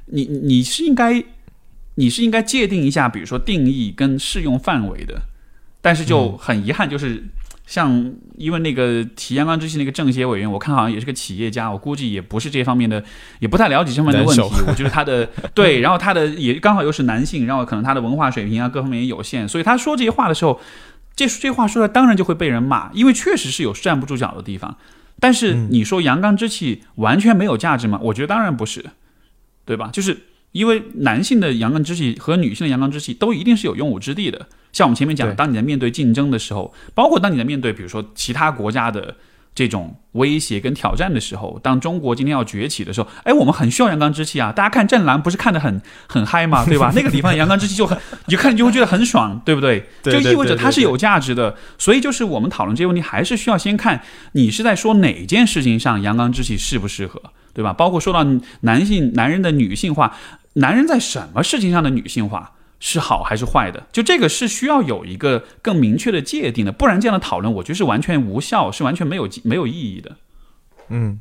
你你是应该你是应该界定一下，比如说定义跟适用范围的，但是就很遗憾，就是像因为那个提阳刚之气那个政协委员，我看好像也是个企业家，我估计也不是这方面的，也不太了解这方面的问题。我觉得他的对，然后他的也刚好又是男性，然后可能他的文化水平啊各方面也有限，所以他说这些话的时候，这这话说出来当然就会被人骂，因为确实是有站不住脚的地方。但是你说阳刚之气完全没有价值吗？我觉得当然不是，对吧？就是因为男性的阳刚之气和女性的阳刚之气都一定是有用武之地的。像我们前面讲，当你在面对竞争的时候，包括当你在面对比如说其他国家的这种威胁跟挑战的时候，当中国今天要崛起的时候，哎，我们很需要阳刚之气啊！大家看战狼不是看得很很嗨吗？对吧？那个地方阳刚之气就很，你就看你就会觉得很爽，对不对？就意味着它是有价值的。所以就是我们讨论这些问题，还是需要先看你是在说哪件事情上阳刚之气适不适合，对吧？包括说到男性男人的女性化，男人在什么事情上的女性化是好还是坏的？就这个是需要有一个更明确的界定的，不然这样的讨论我觉得是完全无效，是完全没有没有意义的。 嗯，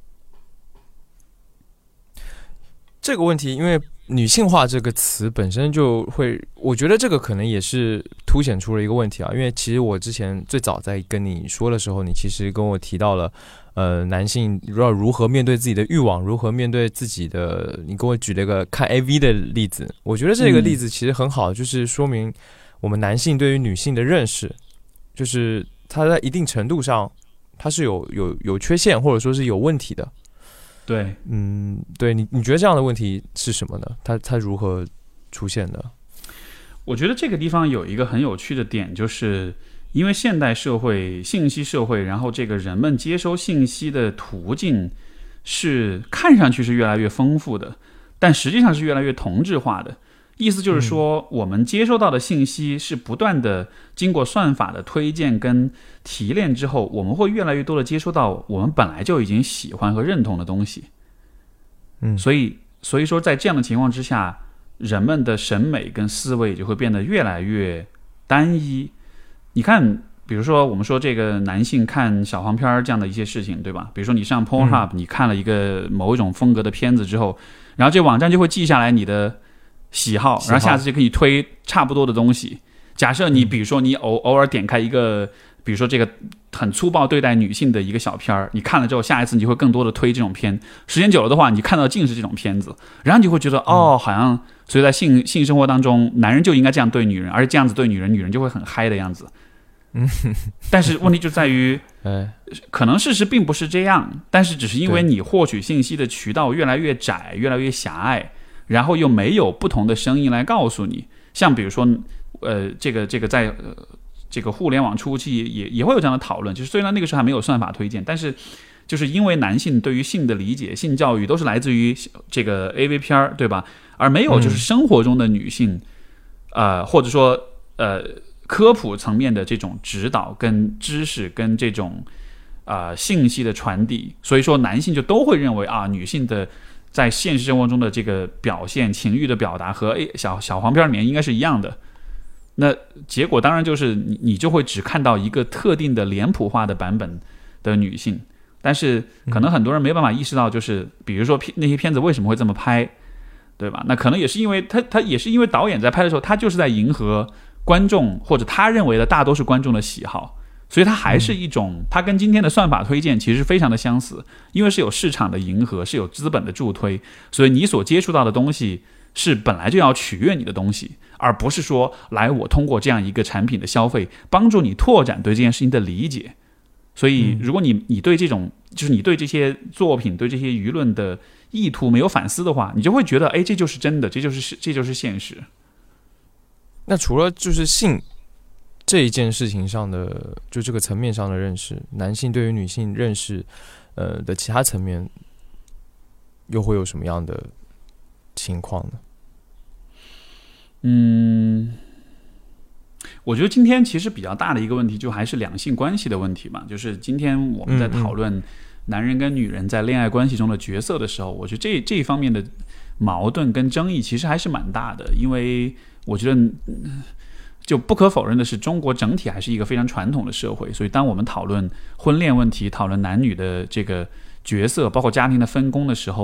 这个问题，因为女性化这个词本身就会，我觉得这个可能也是凸显出了一个问题啊。因为其实我之前最早在跟你说的时候，你其实跟我提到了。呃，男性要如何面对自己的欲望，如何面对自己的，你给我举了一个看 A V 的例子，我觉得这个例子其实很好，就是说明我们男性对于女性的认识，就是他在一定程度上他是有有有缺陷，或者说是有问题的。 对， 嗯，对你你觉得这样的问题是什么呢？它它如何出现的？ 我觉得这个地方有一个很有趣的点，就是因为现代社会、信息社会，然后这个人们接收信息的途径是看上去是越来越丰富的，但实际上是越来越同质化的。意思就是说，我们接收到的信息是不断的经过算法的推荐跟提炼之后，我们会越来越多的接收到我们本来就已经喜欢和认同的东西。 嗯， 所以所以说，在这样的情况之下，人们的审美跟思维就会变得越来越单一。你看，比如说我们说这个男性看小黄片这样的一些事情，对吧？比如说你上 Pornhub，、嗯、你看了一个某一种风格的片子之后，然后这网站就会记下来你的喜好，喜好然后下次就给你推差不多的东西。假设你比如说你偶偶尔点开一个，比如说这个很粗暴对待女性的一个小片儿，你看了之后，下一次你就会更多的推这种片。时间久了的话，你看到尽是这种片子，然后你就会觉得、嗯、哦，好像所以在性性生活当中，男人就应该这样对女人，而且这样子对女人，女人就会很嗨的样子。 嗯， 但是问题就在于，可能事实并不是这样，但是只是因为你获取信息的渠道越来越窄，越来越狭隘，然后又没有不同的声音来告诉你。像比如说，呃，这个这个在、呃、这个互联网初期也也会有这样的讨论，就是虽然那个时候还没有算法推荐，但是就是因为男性对于性的理解、性教育都是来自于这个 A V 片，对吧？而没有就是生活中的女性，嗯、呃，或者说呃。科普层面的这种指导跟知识跟这种呃信息的传递，所以说男性就都会认为啊，女性的在现实生活中的这个表现、情欲的表达和诶小小黄片里面应该是一样的。那结果当然就是你你就会只看到一个特定的脸谱化的版本的女性，但是可能很多人没办法意识到，就是比如说那些片子为什么会这么拍，对吧？那可能也是因为他他也是因为导演在拍的时候，他就是在迎合观众或者他认为的大多数观众的喜好，所以它还是一种，它跟今天的算法推荐其实非常的相似，因为是有市场的迎合，是有资本的助推，所以你所接触到的东西是本来就要取悦你的东西，而不是说来我通过这样一个产品的消费帮助你拓展对这件事情的理解。所以如果你你对这种就是你对这些作品对这些舆论的意图没有反思的话，你就会觉得哎，这就是真的，这就是这就是现实。 那除了就是性这一件事情上的，就这个层面上的认识，男性对于女性认识，呃的其他层面，又会有什么样的情况呢？ 嗯，我觉得今天其实比较大的一个问题，就还是两性关系的问题嘛。就是今天我们在讨论男人跟女人在恋爱关系中的角色的时候，我觉得这这一方面的矛盾跟争议其实还是蛮大的，因为我觉得就不可否认的是，中国整体还是一个非常传统的社会，所以当我们讨论婚恋问题、讨论男女的这个角色，包括家庭的分工的时候，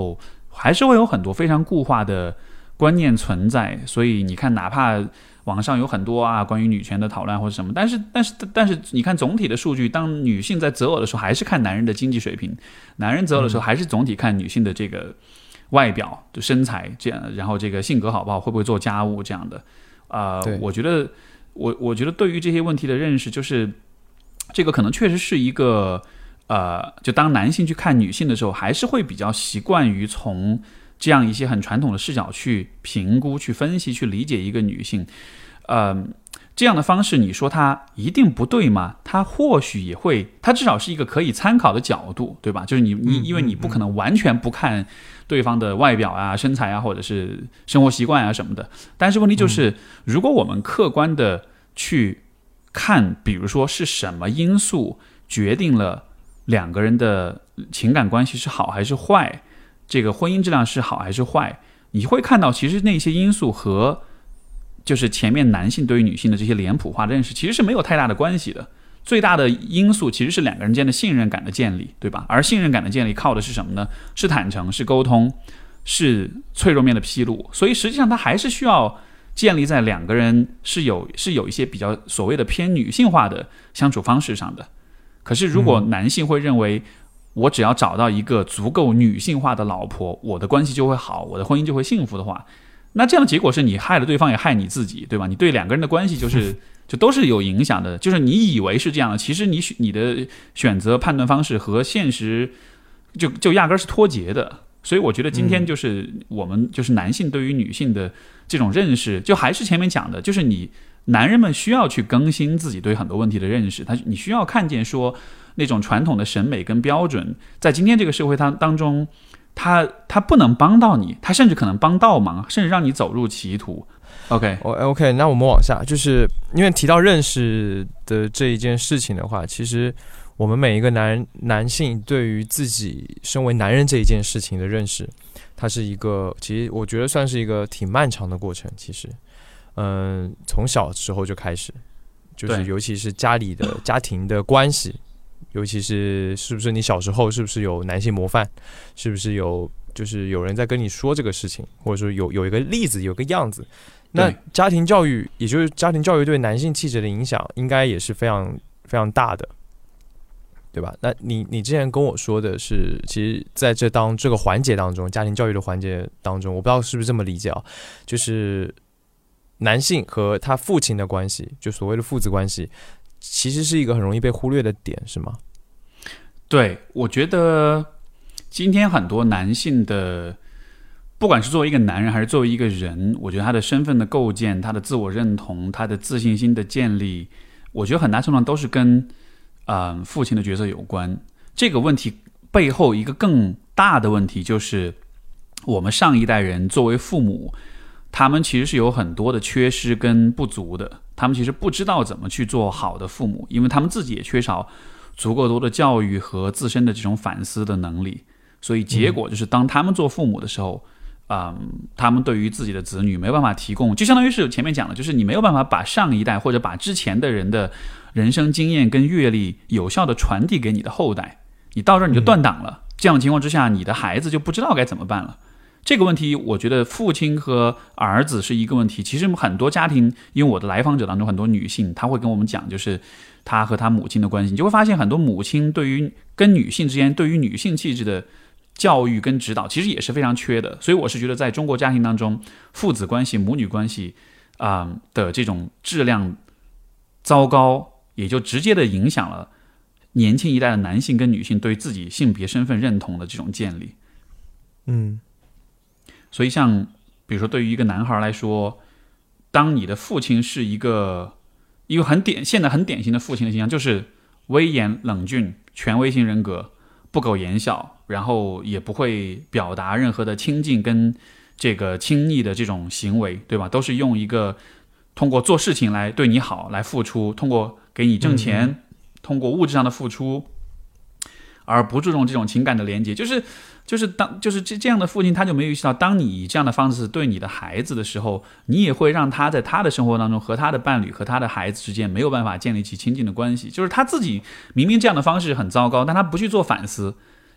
还是会有很多非常固化的观念存在。所以你看，哪怕网上有很多啊关于女权的讨论或者什么，但是但是但是你看总体的数据，当女性在择偶的时候，还是看男人的经济水平；男人择偶的时候，还是总体看女性的这个外表、就身材这样，然后这个性格好不好，会不会做家务这样的。啊、呃，我觉得我我觉得对于这些问题的认识，就是这个可能确实是一个。呃，就当男性去看女性的时候，还是会比较习惯于从这样一些很传统的视角去评估、去分析、去理解一个女性。呃，这样的方式，你说它一定不对吗？它或许也会，它至少是一个可以参考的角度，对吧？就是你你，因为你不可能完全不看对方的外表啊、身材啊，或者是生活习惯啊什么的。但是问题就是，如果我们客观的去看，比如说是什么因素决定了两个人的情感关系是好还是坏，这个婚姻质量是好还是坏，你会看到其实那些因素和就是前面男性对于女性的这些脸谱化的认识其实是没有太大的关系的。最大的因素其实是两个人间的信任感的建立，对吧？而信任感的建立靠的是什么呢？是坦诚，是沟通，是脆弱面的披露。所以实际上它还是需要建立在两个人是有是有一些比较所谓的偏女性化的相处方式上的。可是如果男性会认为我只要找到一个足够女性化的老婆，我的关系就会好，我的婚姻就会幸福的话，那这样的结果是你害了对方也害你自己，对吧？你对两个人的关系就是就都是有影响的。就是你以为是这样的，其实你你的选择判断方式和现实就就压根是脱节的。所以我觉得今天就是我们就是男性对于女性的这种认识，就还是前面讲的，就是你男人们需要去更新自己对很多问题的认识，他你需要看见说那种传统的审美跟标准，在今天这个社会当中，他他不能帮到你，他甚至可能帮倒忙，甚至让你走入歧途。OK OK， 那我们往下，就是因为提到认识的这一件事情的话，其实我们每一个男男性对于自己身为男人这一件事情的认识，它是一个其实我觉得算是一个挺漫长的过程，其实。嗯，从小时候就开始，就是尤其是家里的家庭的关系，尤其是是不是你小时候是不是有男性模范，是不是有就是有人在跟你说这个事情，或者说有有一个例子，有个样子。那家庭教育，也就是家庭教育对男性气质的影响，应该也是非常非常大的，对吧？那你你之前跟我说的是，其实在这当这个环节当中，家庭教育的环节当中，我不知道是不是这么理解啊，就是男性和他父亲的关系，就所谓的父子关系，其实是一个很容易被忽略的点，是吗？ 对，我觉得今天很多男性的，不管是作为一个男人还是作为一个人，我觉得他的身份的构建、他的自我认同、他的自信心的建立，我觉得很大程度上都是跟呃父亲的角色有关。这个问题背后一个更大的问题就是，我们上一代人作为父母，他们其实是有很多的缺失跟不足的，他们其实不知道怎么去做好的父母，因为他们自己也缺少足够多的教育和自身的这种反思的能力，所以结果就是当他们做父母的时候，嗯，他们对于自己的子女没有办法提供，就相当于是前面讲的，就是你没有办法把上一代或者把之前的人的人生经验跟阅历有效的传递给你的后代，你到这儿你就断档了，这样的情况之下，你的孩子就不知道该怎么办了。这个问题我觉得父亲和儿子是一个问题，其实很多家庭，因为我的来访者当中很多女性，她会跟我们讲就是她和她母亲的关系，你就会发现很多母亲对于跟女性之间对于女性气质的教育跟指导其实也是非常缺的。所以我是觉得在中国家庭当中，父子关系母女关系、呃、的这种质量糟糕，也就直接的影响了年轻一代的男性跟女性对自己性别身份认同的这种建立。 嗯， 所以像比如说对于一个男孩来说，当你的父亲是一个一个很典现在很典型的父亲的形象，就是威严冷峻权威性人格，不苟言笑，然后也不会表达任何的亲近跟这个亲昵的这种行为，对吧？都是用一个通过做事情来对你好来付出，通过给你挣钱、嗯、通过物质上的付出，而不注重这种情感的连接。就是就是当就是这这样的父亲，他就没有意识到，当你以这样的方式对你的孩子的时候，你也会让他在他的生活当中和他的伴侣和他的孩子之间没有办法建立起亲近的关系。就是他自己明明这样的方式很糟糕，但他不去做反思，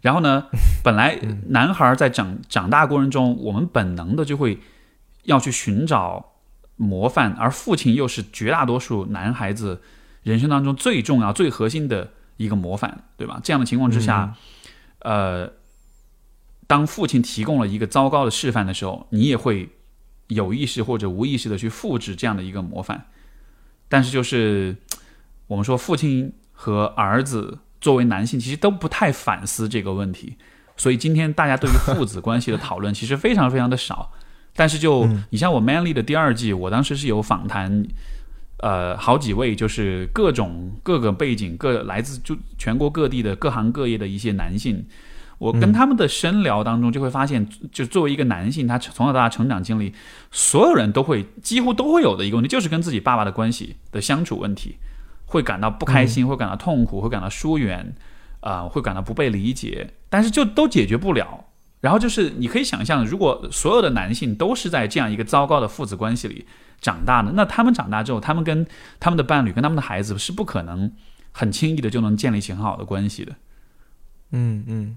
然后呢，本来男孩在长长大过程中，我们本能的就会要去寻找模范，而父亲又是绝大多数男孩子人生当中最重要、最核心的一个模范，对吧？这样的情况之下，嗯、呃，当父亲提供了一个糟糕的示范的时候，你也会有意识或者无意识的去复制这样的一个模范。但是就是我们说，父亲和儿子作为男性，其实都不太反思这个问题，所以今天大家对于父子关系的讨论其实非常非常的少。但是就你像我 Manly 的第二季，我当时是有访谈，呃，好几位就是各种各个背景、各来自就全国各地的各行各业的一些男性。我跟他们的深聊当中就会发现，就作为一个男性，他从小到大成长经历，所有人都会几乎都会有的一个问题，就是跟自己爸爸的关系的相处问题，会感到不开心，会感到痛苦，会感到疏远，啊、呃，会感到不被理解，但是就都解决不了。然后就是你可以想象，如果所有的男性都是在这样一个糟糕的父子关系里长大的，那他们长大之后，他们跟他们的伴侣、跟他们的孩子是不可能很轻易的就能建立起很好的关系的。 嗯嗯。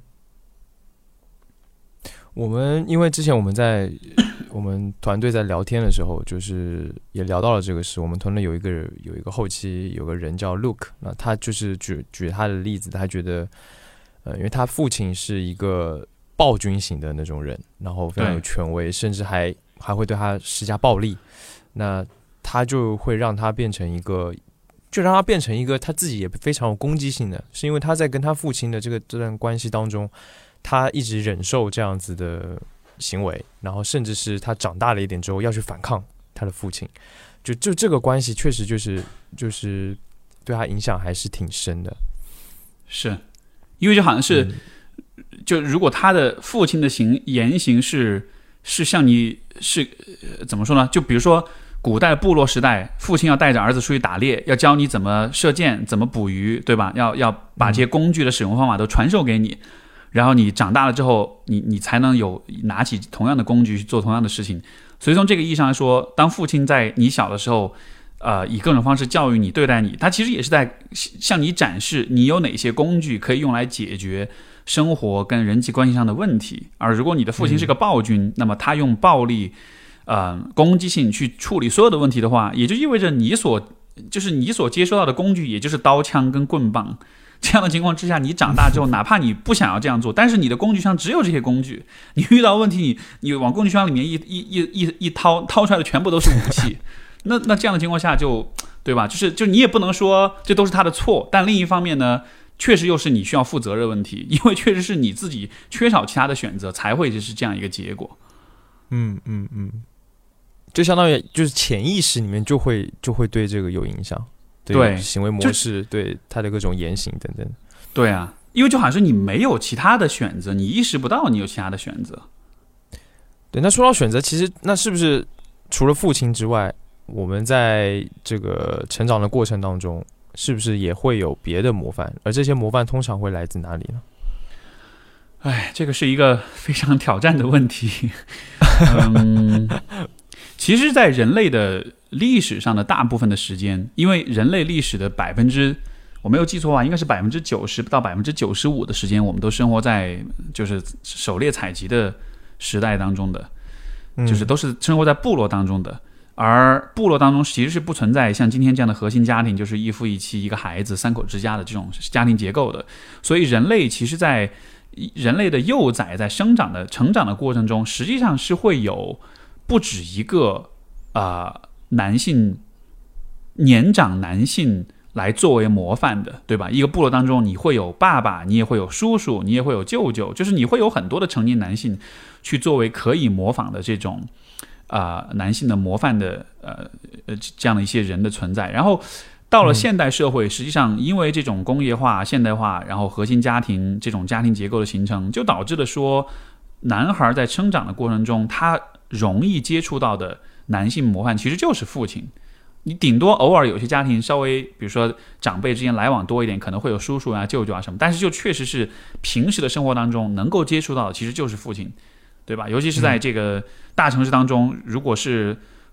我们因为之前我们在我们团队在聊天的时候，就是也聊到了这个事。我们团队有一个有一个后期有个人叫 Luke， 那他就是举举他的例子，他觉得，呃，因为他父亲是一个暴君型的那种人，然后非常有权威，甚至还还会对他施加暴力，那他就会让他变成一个，就让他变成一个他自己也非常有攻击性的，是因为他在跟他父亲的这个这段关系当中。他一直忍受这样子的行为，然后甚至是他长大了一点之后要去反抗他的父亲，就就这个关系确实就是就是对他影响还是挺深的。 是，因为就好像是，嗯、就如果他的父亲的行言行是是像你是、呃、怎么说呢？就比如说古代部落时代，父亲要带着儿子出去打猎，要教你怎么射箭、怎么捕鱼，对吧？要要把这些工具的使用方法都传授给你。嗯，然后你长大了之后，你你才能有拿起同样的工具去做同样的事情。所以从这个意义上来说，当父亲在你小的时候，呃，以各种方式教育你、对待你，他其实也是在向你展示你有哪些工具可以用来解决生活跟人际关系上的问题。而如果你的父亲是个暴君，嗯、那么他用暴力、呃攻击性去处理所有的问题的话，也就意味着你所就是你所接收到的工具，也就是刀枪跟棍棒。这样的情况之下，你长大之后，哪怕你不想要这样做，但是你的工具箱只有这些工具，你遇到问题，你你往工具箱里面一一一一一掏，掏出来的全部都是武器。那那这样的情况下就，对吧？就是就你也不能说这都是他的错，但另一方面呢，确实又是你需要负责的问题，因为确实是你自己缺少其他的选择，才会就是这样一个结果。 嗯嗯嗯，就相当于就是潜意识里面就会就会对这个有影响。对行为模式，对他的各种言行等等。 对啊，因为就好像是你没有其他的选择，你意识不到你有其他的选择。 对，那说到选择，其实那是不是除了父亲之外，我们在这个成长的过程当中，是不是也会有别的模范？而这些模范通常会来自哪里呢？ 哎，这个是一个非常挑战的问题。嗯，其实，在人类的历史上的大部分的时间，因为人类历史的百分之，我没有记错的话，应该是百分之九十到百分之九十五的时间，我们都生活在就是狩猎采集的时代当中的，就是都是生活在部落当中的。而部落当中其实是不存在像今天这样的核心家庭，就是一夫一妻一个孩子三口之家的这种家庭结构的。所以人类其实在人类的幼崽在生长的成长的过程中，实际上是会有不止一个啊、呃、男性年长男性来作为模范的，对吧？一个部落当中，你会有爸爸，你也会有叔叔，你也会有舅舅，就是你会有很多的成年男性去作为可以模仿的这种啊、呃、男性的模范的呃呃这样的一些人的存在。然后到了现代社会，实际上因为这种工业化、现代化，然后核心家庭这种家庭结构的形成，就导致了说，男孩在生长的过程中，他容易接触到的男性模范其实就是父亲。你顶多偶尔有些家庭稍微，比如说长辈之间来往多一点，可能会有叔叔啊、舅舅啊什么，但是就确实是平时的生活当中能够接触到的，其实就是父亲，对吧？尤其是在这个大城市当中，如果是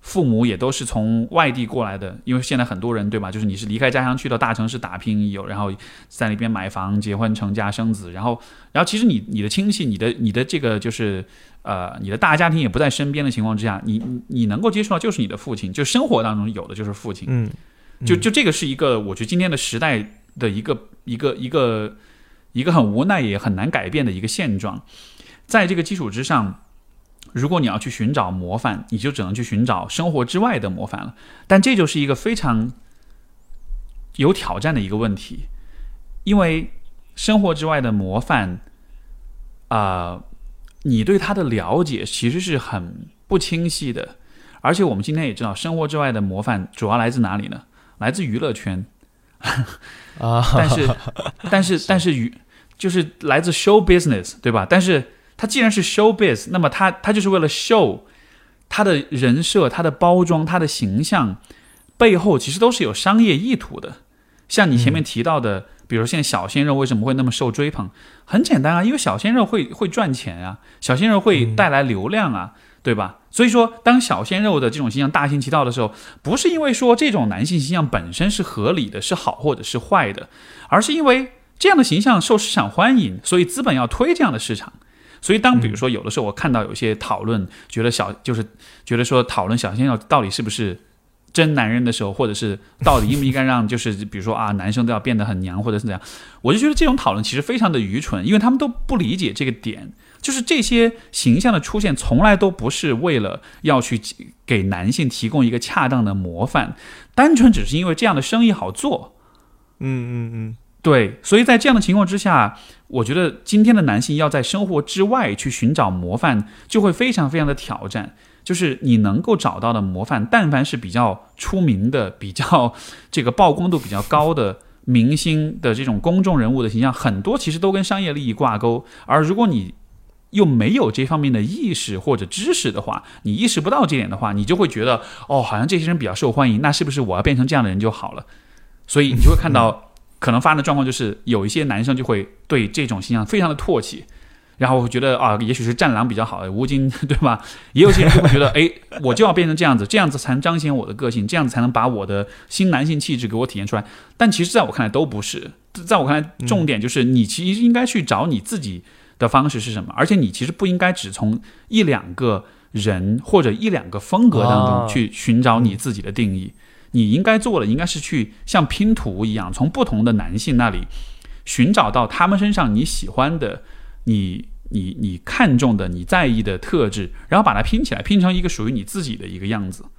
父母也都是从外地过来的，因为现在很多人对吧，就是你是离开家乡去到大城市打拼，有然后在那边买房、结婚、成家、生子，然后然后其实你你的亲戚、你的你的这个就是呃你的大家庭也不在身边的情况之下，你你能够接触到就是你的父亲，就生活当中有的就是父亲， 嗯，嗯就就这个是一个我觉得今天的时代的一个一个一个一个很无奈也很难改变的一个现状，在这个基础之上。如果你要去寻找模范，你就只能去寻找生活之外的模范了。但这就是一个非常有挑战的一个问题，因为生活之外的模范，啊、呃，你对他的了解其实是很不清晰的。而且我们今天也知道，生活之外的模范主要来自哪里呢？来自娱乐圈啊， 但是但是但是娱就是来自 show business， 对吧？但是它既然是 showbiz， 那么它它就是为了 show， 它的人设、它的包装、它的形象背后其实都是有商业意图的。像你前面提到的，嗯、比如现在小鲜肉为什么会那么受追捧？很简单啊，因为小鲜肉会会赚钱啊，小鲜肉会带来流量啊，嗯、对吧？所以说，当小鲜肉的这种形象大行其道的时候，不是因为说这种男性形象本身是合理的、是好或者是坏的，而是因为这样的形象受市场欢迎，所以资本要推这样的市场。所以当比如说有的时候我看到有些讨论，觉得小就是觉得说讨论小鲜肉到底是不是真男人的时候，或者是到底应不应该让就是比如说啊男生都要变得很娘或者是怎样，我就觉得这种讨论其实非常的愚蠢，因为他们都不理解这个点，就是这些形象的出现从来都不是为了要去给男性提供一个恰当的模范，单纯只是因为这样的生意好做。 嗯嗯嗯。 对，所以在这样的情况之下，我觉得今天的男性要在生活之外去寻找模范，就会非常非常的挑战。就是你能够找到的模范，但凡是比较出名的、比较这个曝光度比较高的明星的这种公众人物的形象，很多其实都跟商业利益挂钩。而如果你又没有这方面的意识或者知识的话，你意识不到这点的话，你就会觉得哦，好像这些人比较受欢迎，那是不是我要变成这样的人就好了？所以你就会看到。可能发生的状况就是有一些男生就会对这种形象非常的唾弃，然后觉得啊，也许是战狼比较好，吴京对吧？也有些人就会觉得，哎，我就要变成这样子，这样子才能彰显我的个性，这样子才能把我的新男性气质给我体现出来。但其实在我看来都不是，在我看来，重点就是你其实应该去找你自己的方式是什么，而且你其实不应该只从一两个人或者一两个风格当中去寻找你自己的定义。你应该做的应该是去像拼图一样，从不同的男性那里寻找到他们身上你喜欢的、你你你看重的、你在意的特质，然后把它拼起来，拼成一个属于你自己的一个样子。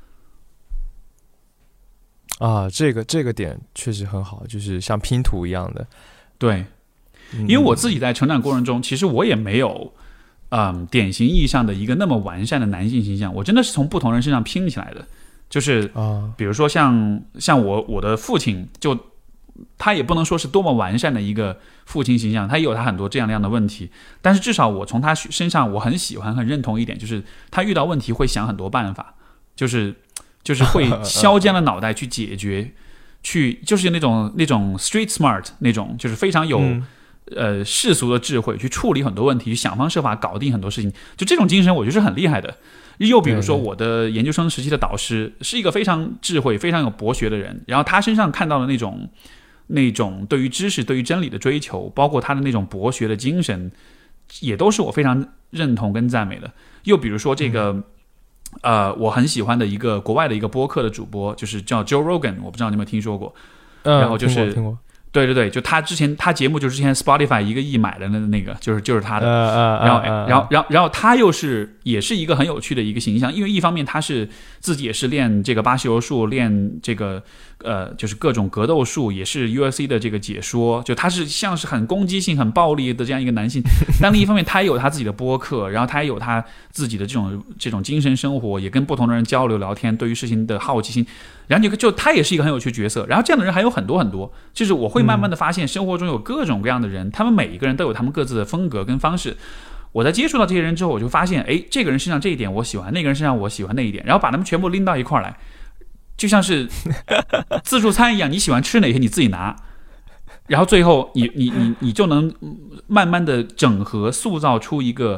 啊，这个这个点确实很好，就是像拼图一样的。 对，因为我自己在成长过程中，其实我也没有嗯典型意义上的一个那么完善的男性形象，我真的是从不同人身上拼起来的。就是比如说像像我我的父亲，就他也不能说是多么完善的一个父亲形象，他也有他很多这样那样的问题，但是至少我从他身上我很喜欢很认同一点，就是他遇到问题会想很多办法，就是就是会削尖了脑袋去解决去就是那种那种 street smart 那种，就是非常有、嗯、呃世俗的智慧去处理很多问题，去想方设法搞定很多事情，就这种精神我觉得是很厉害的。又比如说我的研究生时期的导师是一个非常智慧非常有博学的人，然后他身上看到的那种那种对于知识对于真理的追求，包括他的那种博学的精神，也都是我非常认同跟赞美的。又比如说这个、嗯、呃我很喜欢的一个国外的一个播客的主播，就是叫 Joe Rogan， 我不知道你有没有听说过、嗯、然后就是听过听过对对对，就他之前他节目就是之前 Spotify 一个亿买的那那个，就是就是他的， 呃呃、 然后、 呃、 然后然后然后他又是也是一个很有趣的一个形象，因为一方面他是自己也是练这个巴西柔术，练这个呃就是各种格斗术，也是 U F C 的这个解说，就他是像是很攻击性、很暴力的这样一个男性。但另一方面，他也有他自己的播客，然后他也有他自己的这种这种精神生活，也跟不同的人交流聊天，对于事情的好奇心。然后就就他也是一个很有趣的角色，然后这样的人还有很多很多，就是我会慢慢的发现生活中有各种各样的人，他们每一个人都有他们各自的风格跟方式。我在接触到这些人之后，我就发现，哎，这个人身上这一点我喜欢，那个人身上我喜欢那一点，然后把他们全部拎到一块来，就像是自助餐一样，你喜欢吃哪些你自己拿，然后最后你你你你就能慢慢的整合塑造出一个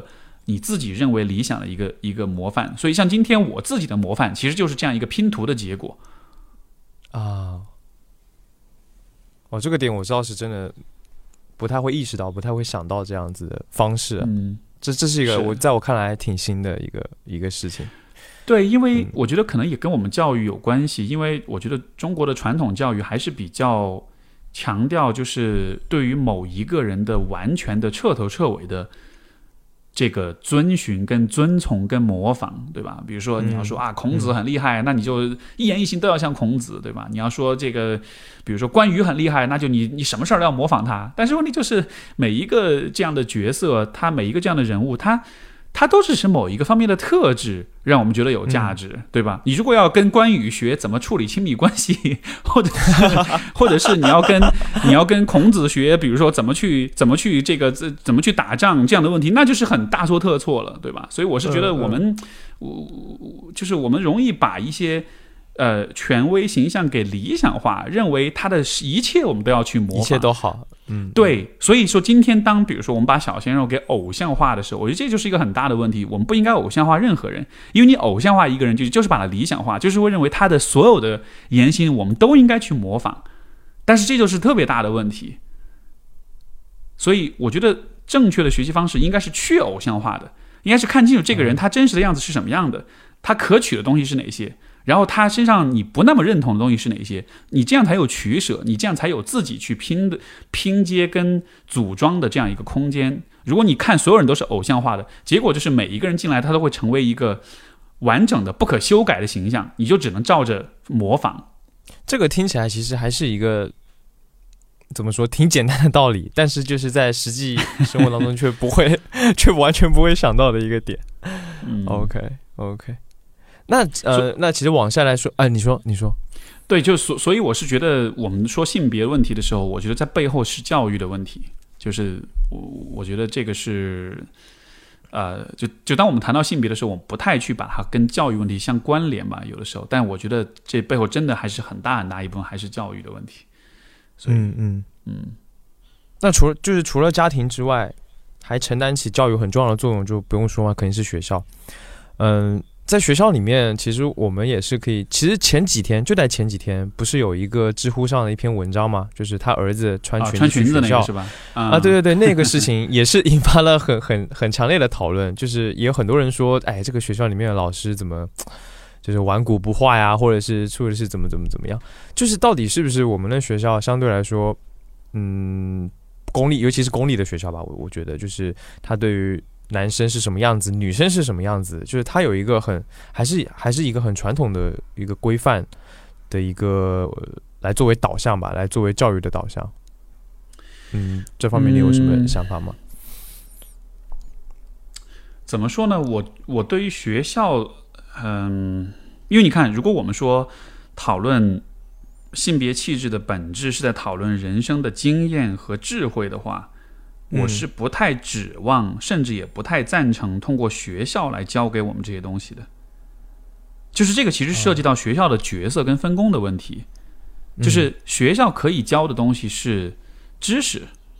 你自己认为理想的一个一个模范。所以像今天我自己的模范，其实就是这样一个拼图的结果啊。哦，这个点我知道是真的不太会意识到，不太会想到这样子的方式。 嗯， 这这是一个我在我看来挺新的一个一个事情。 对，因为我觉得可能也跟我们教育有关系，因为我觉得中国的传统教育还是比较强调，就是对于某一个人的完全的彻头彻尾的这个遵循跟遵从跟模仿，对吧？比如说你要说啊孔子很厉害，那你就一言一行都要像孔子，对吧？你要说这个比如说关羽很厉害，那就你你什么事儿都要模仿他。但是问题就是每一个这样的角色，他每一个这样的人物，他他都只是某一个方面的特质让我们觉得有价值，嗯、对吧？你如果要跟关羽学怎么处理亲密关系，或者是或者是你要跟你要跟孔子学，比如说怎么去怎么去这个怎么去打仗这样的问题，那就是很大错特错了，对吧？所以我是觉得我们，嗯嗯、就是我们容易把一些呃权威形象给理想化，认为他的一切我们都要去模仿， 一切都好。嗯， 对，所以说今天当比如说我们把小鲜肉给偶像化的时候，我觉得这就是一个很大的问题。我们不应该偶像化任何人，因为你偶像化一个人就就是把他理想化，就是会认为他的所有的言行我们都应该去模仿，但是这就是特别大的问题。所以我觉得正确的学习方式应该是去偶像化的，应该是看清楚这个人他真实的样子是什么样的，他可取的东西是哪些，然后他身上你不那么认同的东西是哪些，你这样才有取舍，你这样才有自己去拼的拼接跟组装的这样一个空间。如果你看所有人都是偶像化的，结果就是每一个人进来他都会成为一个完整的不可修改的形象，你就只能照着模仿。 这个听起来其实还是一个怎么说挺简单的道理，但是就是在实际生活当中却不会却完全不会想到的一个点。嗯、OK OK。那呃，那其实往下来说，哎、呃，你说，你说， 对，就所所以我是觉得，我们说性别问题的时候，我觉得在背后是教育的问题，就是我我觉得这个是，呃，就就当我们谈到性别的时候，我们不太去把它跟教育问题相关联吧，有的时候，但我觉得这背后真的还是很大很大一部分还是教育的问题。所以， 嗯嗯嗯。那除了就是除了家庭之外，还承担起教育很重要的作用，就不用说嘛，肯定是学校。嗯。在学校里面，其实我们也是可以。其实前几天，就在前几天，不是有一个知乎上的一篇文章吗？就是他儿子穿裙子去学校， 啊、穿裙子那个是吧？ 啊，啊对对对，那个事情也是引发了很很很强烈的讨论。就是也有很多人说，哎，这个学校里面的老师怎么就是顽固不化呀，或者是或者是怎么怎么怎么样？就是到底是不是我们的学校相对来说，嗯，公立，尤其是公立的学校吧，我我觉得就是他对于男生是什么样子，女生是什么样子，就是它有一个很还是还是一个很传统的一个规范的一个、呃、来作为导向吧，来作为教育的导向。嗯，这方面你有什么想法吗？ 嗯、怎么说呢？我我对于学校，嗯，因为你看，如果我们说讨论性别气质的本质是在讨论人生的经验和智慧的话。我是不太指望，甚至也不太赞成通过学校来教给我们这些东西的。就是这个其实涉及到学校的角色跟分工的问题。就是学校可以教的东西是知识，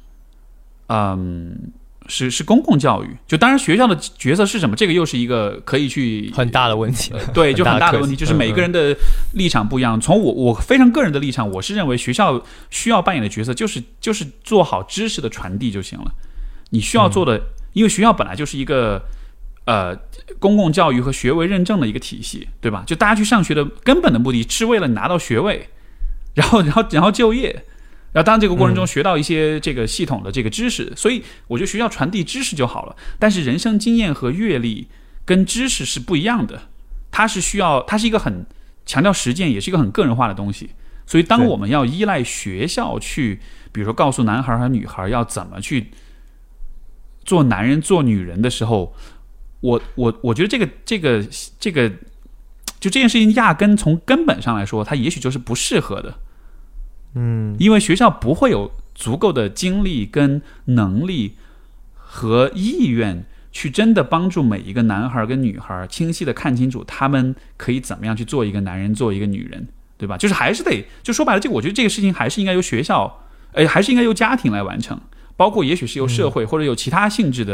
嗯，是是公共教育。就当然学校的角色是什么，这个又是一个可以去很大的问题。 呃、对，就很大的问题，就是每个人的立场不一样。从我我非常个人的立场，我是认为学校需要扮演的角色就是就是做好知识的传递就行了。你需要做的，嗯、因为学校本来就是一个呃公共教育和学位认证的一个体系，对吧？就大家去上学的根本的目的是为了拿到学位，然后然后然后就业。然后当然这个过程中学到一些这个系统的这个知识，嗯、所以我觉得学校传递知识就好了。但是人生经验和阅历跟知识是不一样的，它是需要，它是一个很强调实践，也是一个很个人化的东西。所以当我们要依赖学校去，比如说告诉男孩和女孩要怎么去做男人做女人的时候，我我我觉得这个这个这个就这件事情压根从根本上来说，它也许就是不适合的。 嗯， 因为学校不会有足够的精力跟能力和意愿去真的帮助每一个男孩跟女孩清晰的看清楚他们可以怎么样去做一个男人做一个女人，对吧？就是还是得就说白了，这个我觉得这个事情还是应该由学校，哎，还是应该由家庭来完成，包括也许是由社会或者有其他性质的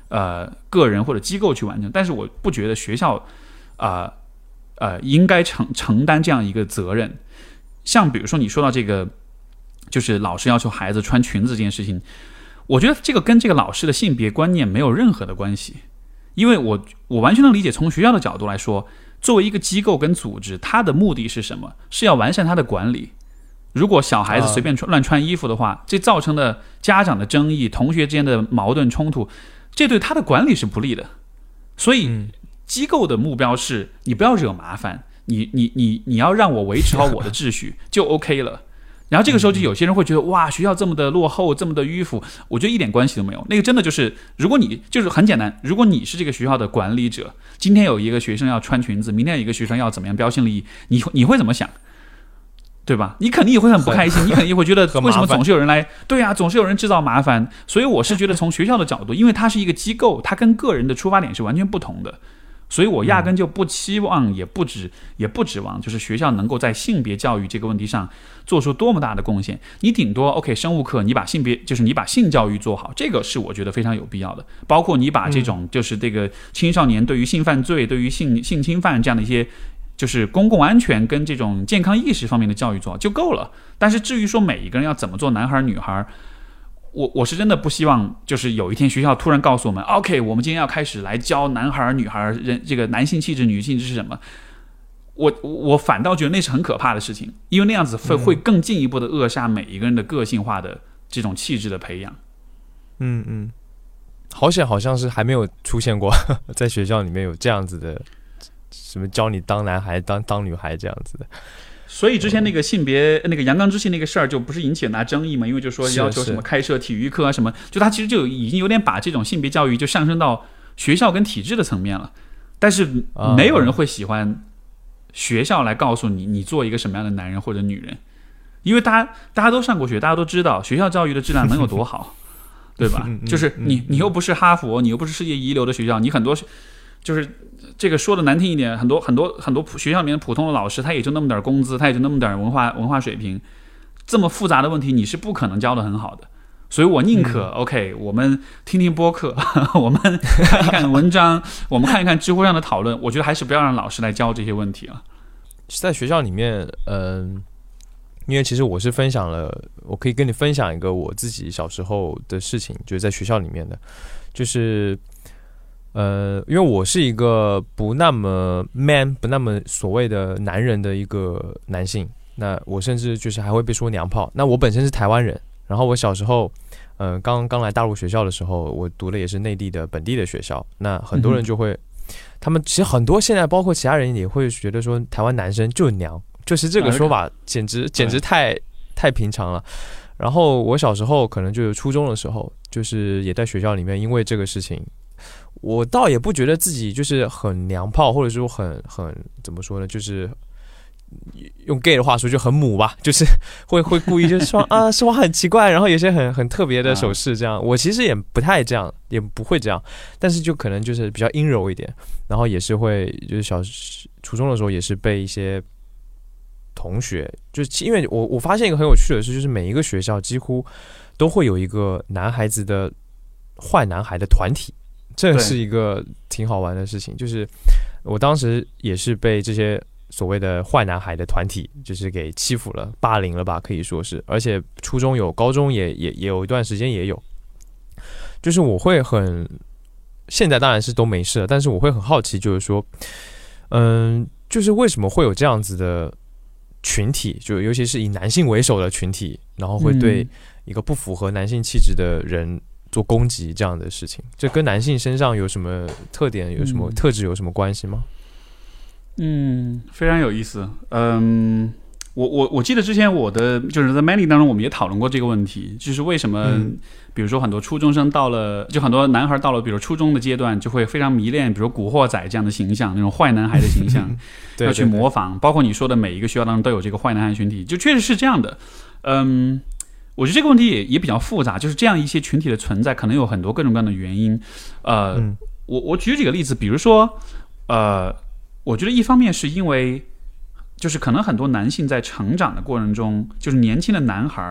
呃个人或者机构去完成，但是我不觉得学校啊 呃, 呃应该承承担这样一个责任。像比如说你说到这个，就是老师要求孩子穿裙子这件事情，我觉得这个跟这个老师的性别观念没有任何的关系，因为我我完全能理解，从学校的角度来说，作为一个机构跟组织，它的目的是什么？是要完善它的管理。如果小孩子随便穿、啊、乱穿衣服的话，这造成的家长的争议、同学之间的矛盾冲突，这对他的管理是不利的。所以机构的目标是你不要惹麻烦，你你你你要让我维持好我的秩序就 OK 了。然后这个时候就有些人会觉得，哇，学校这么的落后，这么的迂腐，我觉得一点关系都没有。那个真的就是，如果你就是很简单，如果你是这个学校的管理者，今天有一个学生要穿裙子，明天有一个学生要怎么样标新立异，你你会怎么想？对吧？你肯定也会很不开心，你肯定也会觉得为什么总是有人来？对啊，总是有人制造麻烦。所以我是觉得从学校的角度，因为它是一个机构，它跟个人的出发点是完全不同的，所以我压根就不期望，也不指也不指望，就是学校能够在性别教育这个问题上做出多么大的贡献。你顶多 OK 生物课，你把性别就是你把性教育做好，这个是我觉得非常有必要的。包括你把这种就是这个青少年对于性犯罪、对于性性侵犯这样的一些。就是公共安全跟这种健康意识方面的教育做好就够了。但是至于说每一个人要怎么做男孩女孩，我我是真的不希望就是有一天学校突然告诉我们 OK 我们今天要开始来教男孩女孩人这个男性气质女性是什么，我我反倒觉得那是很可怕的事情，因为那样子会会更进一步的扼杀每一个人的个性化的这种气质的培养。 嗯嗯，好险好像是还没有出现过在学校里面有这样子的什么教你当男孩当当女孩这样子的。 所以之前那个性别那个阳刚之气那个事儿就不是引起很大争议嘛，因为就说要求什么开设体育课啊什么，就他其实就已经有点把这种性别教育就上升到学校跟体制的层面了。但是没有人会喜欢学校来告诉你你做一个什么样的男人或者女人，因为大家大家都上过学，大家都知道学校教育的质量能有多好对吧？就是你你又不是哈佛，你又不是世界一流的学校，你很多就是这个说的难听一点，很多很多很多学校里面普通的老师，他也就那么点工资，他也就那么点文化文化水平，这么复杂的问题你是不可能教得很好的。所以我宁可、嗯、OK 我们听听播客我们看一看文章我们看一看知乎上的讨论，我觉得还是不要让老师来教这些问题了。 在学校里面嗯、呃，因为其实我是分享了，我可以跟你分享一个我自己小时候的事情，就是在学校里面的，就是呃，因为我是一个不那么 man 不那么所谓的男人的一个男性，那我甚至就是还会被说娘炮。那我本身是台湾人，然后我小时候呃刚刚来大陆学校的时候，我读的也是内地的本地的学校，那很多人就会、嗯、他们其实很多现在包括其他人也会觉得说台湾男生就娘，就是这个说法简直简直太太平常了。然后我小时候可能就是初中的时候，就是也在学校里面因为这个事情，我倒也不觉得自己就是很娘炮，或者说很很怎么说呢，就是用 gay 的话说就很母吧，就是会会故意就是说啊说话很奇怪，然后有些很很特别的手势这样。我其实也不太这样，也不会这样，但是就可能就是比较阴柔一点，然后也是会就是小初中的时候也是被一些同学，就是因为我我发现一个很有趣的事，就是每一个学校几乎都会有一个男孩子的坏男孩的团体，这是一个挺好玩的事情。就是我当时也是被这些所谓的坏男孩的团体就是给欺负了、霸凌了吧，可以说是。而且初中有，高中也也也有一段时间也有。就是我会很，现在当然是都没事了，但是我会很好奇，就是说，嗯，就是为什么会有这样子的群体，就尤其是以男性为首的群体，然后会对一个不符合男性气质的人做攻击这样的事情，这跟男性身上有什么特点、有什么特质有什么关系吗？ 嗯，非常有意思。嗯，我我我记得之前我的就是在 Manly 当中，我们也讨论过这个问题，就是为什么，嗯、比如说很多初中生到了，就很多男孩到了，比如初中的阶段，就会非常迷恋，比如古惑仔这样的形象，那种坏男孩的形象，要去模仿。对对对，包括你说的每一个学校当中都有这个坏男孩群体，就确实是这样的。嗯，我觉得这个问题也也比较复杂，就是这样一些群体的存在，可能有很多各种各样的原因。呃，嗯、我我举几个例子，比如说，呃。我觉得一方面是因为，就是可能很多男性在成长的过程中，就是年轻的男孩，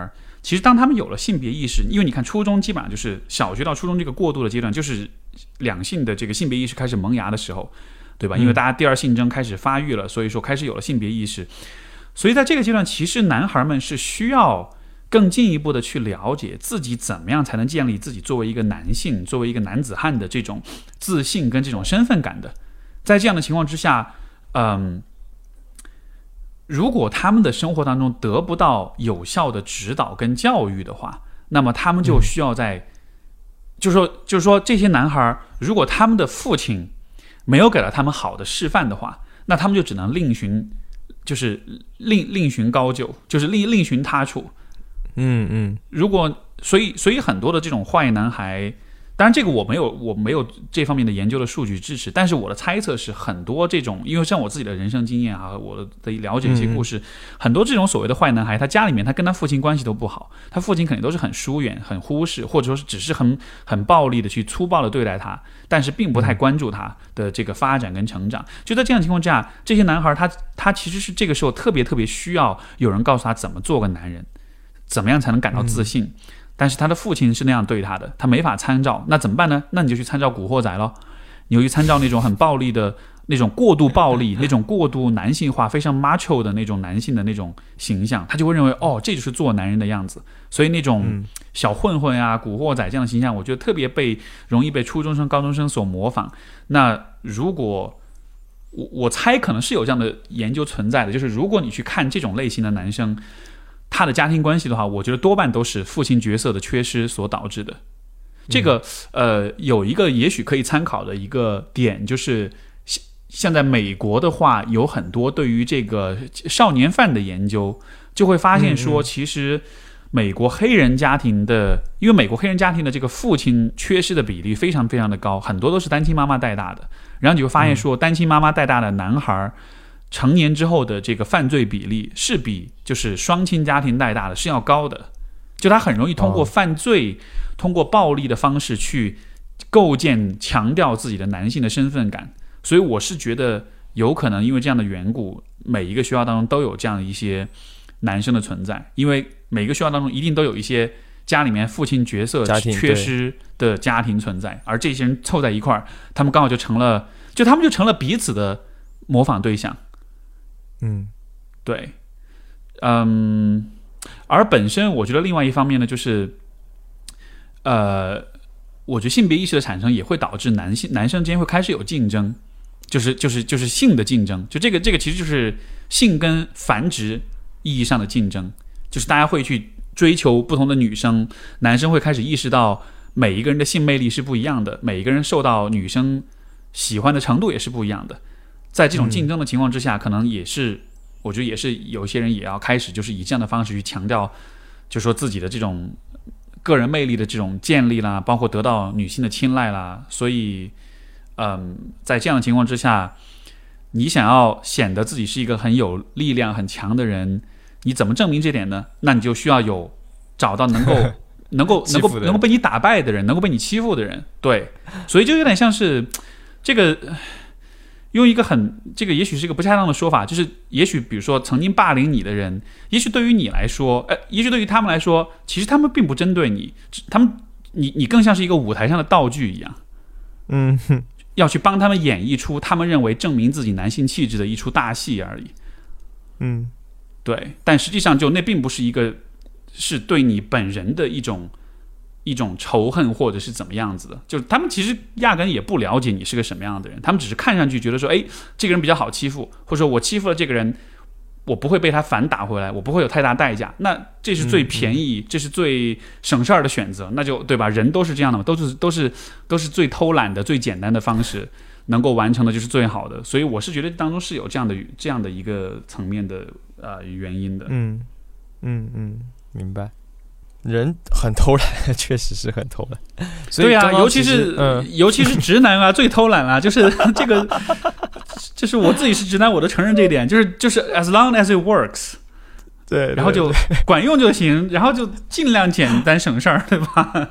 其实当他们有了性别意识，因为你看初中基本上就是小学到初中这个过渡的阶段，就是两性的这个性别意识开始萌芽的时候，对吧？因为大家第二性征开始发育了，所以说开始有了性别意识。所以在这个阶段，其实男孩们是需要更进一步的去了解自己怎么样才能建立自己作为一个男性、作为一个男子汉的这种自信跟这种身份感的。在这样的情况之下，嗯。如果他们的生活当中得不到有效的指导跟教育的话，那么他们就需要在，嗯、就是说，就是说，这些男孩如果他们的父亲没有给了他们好的示范的话，那他们就只能另寻，就是另另寻高就，就是另另寻他处。 嗯嗯。 如果所以所以很多的这种坏男孩。当然，这个我没有，我没有这方面的研究的数据支持。但是我的猜测是，很多这种，因为像我自己的人生经验啊，我的了解一些故事，嗯、很多这种所谓的坏男孩，他家里面他跟他父亲关系都不好，他父亲肯定都是很疏远、很忽视，或者说是只是很很暴力的去粗暴的对待他，但是并不太关注他的这个发展跟成长。就在这样的情况之下，这些男孩他他其实是这个时候特别特别需要有人告诉他怎么做个男人，怎么样才能感到自信。嗯，但是他的父亲是那样对他的，他没法参照，那怎么办呢？那你就去参照古惑仔咯，你就去参照那种很暴力的那种过度暴力那种过度男性化非常 macho 的那种男性的那种形象，他就会认为哦，这就是做男人的样子。所以那种小混混啊、古惑仔这样的形象，我觉得特别被容易被初中生高中生所模仿。那如果我我猜可能是有这样的研究存在的，就是如果你去看这种类型的男生，他的家庭关系的话，我觉得多半都是父亲角色的缺失所导致的。这个呃，有一个也许可以参考的一个点，就是像在美国的话，有很多对于这个少年犯的研究，就会发现说，其实美国黑人家庭的，因为美国黑人家庭的这个父亲缺失的比例非常非常的高，很多都是单亲妈妈带大的。然后你就发现说，单亲妈妈带大的男孩成年之后的这个犯罪比例是比就是双亲家庭带大的是要高的，就他很容易通过犯罪、哦、通过暴力的方式去构建强调自己的男性的身份感。所以我是觉得有可能因为这样的缘故，每一个学校当中都有这样的一些男生的存在，因为每个学校当中一定都有一些家里面父亲角色缺失的家庭存在，而这些人凑在一块儿，他们刚好就成了就他们就成了彼此的模仿对象。 嗯， 对，嗯，而本身我觉得另外一方面呢，就是，呃，我觉得性别意识的产生也会导致男性男生之间会开始有竞争，就是就是就是性的竞争，就这个这个其实就是性跟繁殖意义上的竞争，就是大家会去追求不同的女生，男生会开始意识到每一个人的性魅力是不一样的，每一个人受到女生喜欢的程度也是不一样的。在这种竞争的情况之下、嗯、可能也是我觉得也是有些人也要开始就是以这样的方式去强调，就说自己的这种个人魅力的这种建立啦，包括得到女性的青睐啦。所以嗯，在这样的情况之下，你想要显得自己是一个很有力量很强的人，你怎么证明这点呢？那你就需要有找到能够能够能够能够被你打败的人，能够被你欺负的人。对，所以就有点像是这个用一个很这个也许是一个不恰当的说法，就是也许比如说曾经霸凌你的人，也许对于你来说，呃，也许对于他们来说，其实他们并不针对你，他们你你更像是一个舞台上的道具一样， 嗯， 要去帮他们演绎出他们认为证明自己男性气质的一出大戏而已。 嗯， 对，但实际上就那并不是一个是对你本人的一种一种仇恨或者是怎么样子的，就是他们其实压根也不了解你是个什么样的人，他们只是看上去觉得说，哎，这个人比较好欺负，或者说我欺负了这个人，我不会被他反打回来，我不会有太大代价，那这是最便宜、嗯、这是最省事儿的选择，那就对吧？人都是这样的嘛，都是都是都是最偷懒的、最简单的方式，能够完成的就是最好的。所以我是觉得当中是有这样的这样的一个层面的呃原因的。 嗯嗯嗯，明白。人很偷懒，确实是很偷懒。所以对啊， 尤其是、嗯、尤其是直男啊，最偷懒啊，就是这个，就是我自己是直男，我都承认这一点，就是就是 as long as it works， 对， 然后就管用就行，然后就尽量简单省事儿，对吧？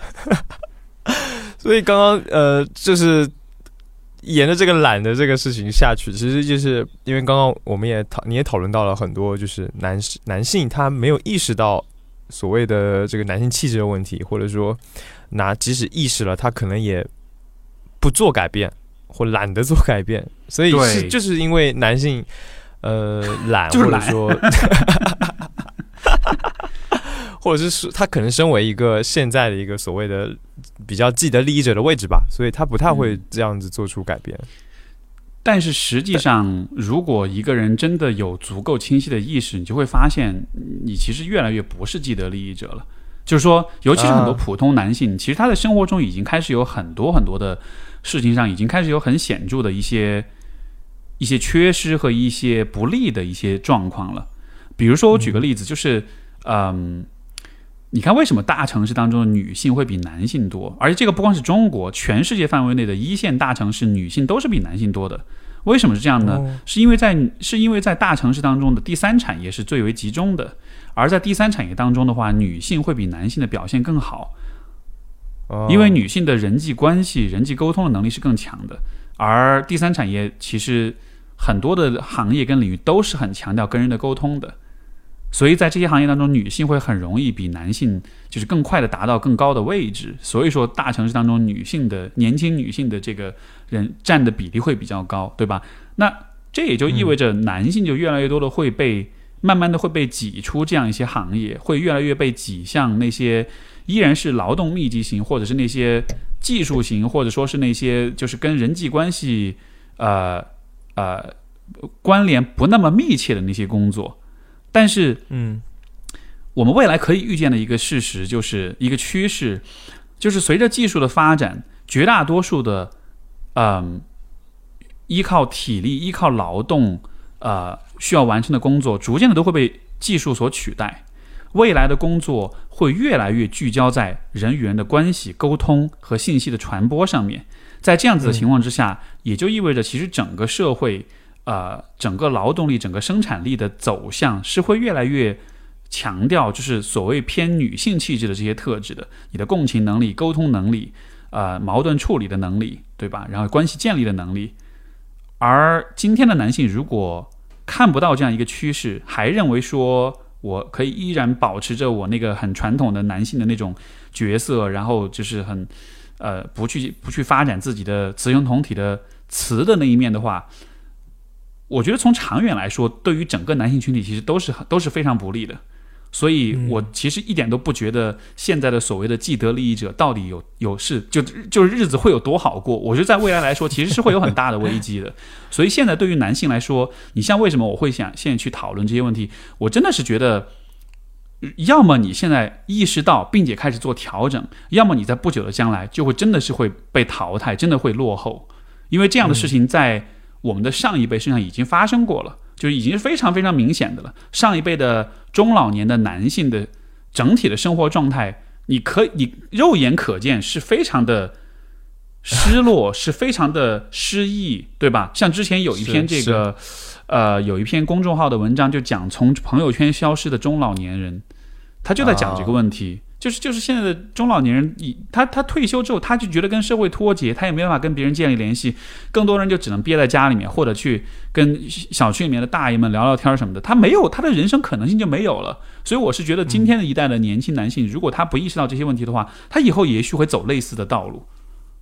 所以刚刚呃，就是沿着这个懒的这个事情下去，其实就是因为刚刚我们也讨你也讨论到了很多，就是男男性他没有意识到所谓的这个男性气质的问题，或者说拿即使意识了，他可能也不做改变或懒得做改变，所以是就是因为男性呃懒， 就是懒或者说或者是说他可能身为一个现在的一个所谓的比较既得利益者的位置吧，所以他不太会这样子做出改变。 但是实际上，如果一个人真的有足够清晰的意识，你就会发现，你其实越来越不是既得利益者了。就是说，尤其是很多普通男性，啊、其实他的生活中已经开始有很多很多的事情上，已经开始有很显著的一些一些缺失和一些不利的一些状况了。比如说，我举个例子，就是嗯。你看，为什么大城市当中的女性会比男性多？而且这个不光是中国，全世界范围内的一线大城市，女性都是比男性多的。为什么是这样呢？哦、是因为在是因为在大城市当中的第三产业是最为集中的，而在第三产业当中的话，女性会比男性的表现更好。哦、因为女性的人际关系、人际沟通的能力是更强的，而第三产业其实很多的行业跟领域都是很强调跟人的沟通的。所以在这些行业当中，女性会很容易比男性就是更快的达到更高的位置。所以说，大城市当中女性的年轻女性的这个人占的比例会比较高，对吧？那这也就意味着男性就越来越多的会被、嗯、慢慢的会被挤出这样一些行业，会越来越被挤向那些依然是劳动密集型，或者是那些技术型，或者说是那些就是跟人际关系呃呃关联不那么密切的那些工作。但是，嗯，我们未来可以预见的一个事实，就是一个趋势，就是随着技术的发展，绝大多数的，嗯，依靠体力、依靠劳动，呃，需要完成的工作，逐渐的都会被技术所取代。未来的工作会越来越聚焦在人与人的关系、沟通和信息的传播上面。在这样子的情况之下，嗯、也就意味着，其实整个社会。呃，整个劳动力、整个生产力的走向是会越来越强调，就是所谓偏女性气质的这些特质的，你的共情能力、沟通能力、呃，矛盾处理的能力，对吧？然后关系建立的能力。而今天的男性如果看不到这样一个趋势，还认为说我可以依然保持着我那个很传统的男性的那种角色，然后就是很呃不去不去发展自己的雌雄同体的词的那一面的话。我觉得从长远来说，对于整个男性群体其实都是都是非常不利的，所以我其实一点都不觉得现在的所谓的既得利益者到底有有是就就是日子会有多好过。我觉得在未来来说，其实是会有很大的危机的。所以现在对于男性来说，你像为什么我会想现在去讨论这些问题，我真的是觉得，要么你现在意识到并且开始做调整，要么你在不久的将来就会真的是会被淘汰，真的会落后，因为这样的事情在我们的上一辈身上已经发生过了，就是已经是非常非常明显的了。上一辈的中老年的男性的整体的生活状态，你可你肉眼可见是非常的失落，是非常的失意，对吧？像之前有一篇这个呃有一篇公众号的文章，就讲从朋友圈消失的中老年人，他就在讲这个问题。啊就是就是现在的中老年人，他他退休之后，他就觉得跟社会脱节，他也没办法跟别人建立联系，更多人就只能憋在家里面，或者去跟小区里面的大爷们聊聊天什么的，他没有他的人生可能性就没有了。所以我是觉得今天的一代的年轻男性，如果他不意识到这些问题的话，他以后也许会走类似的道路。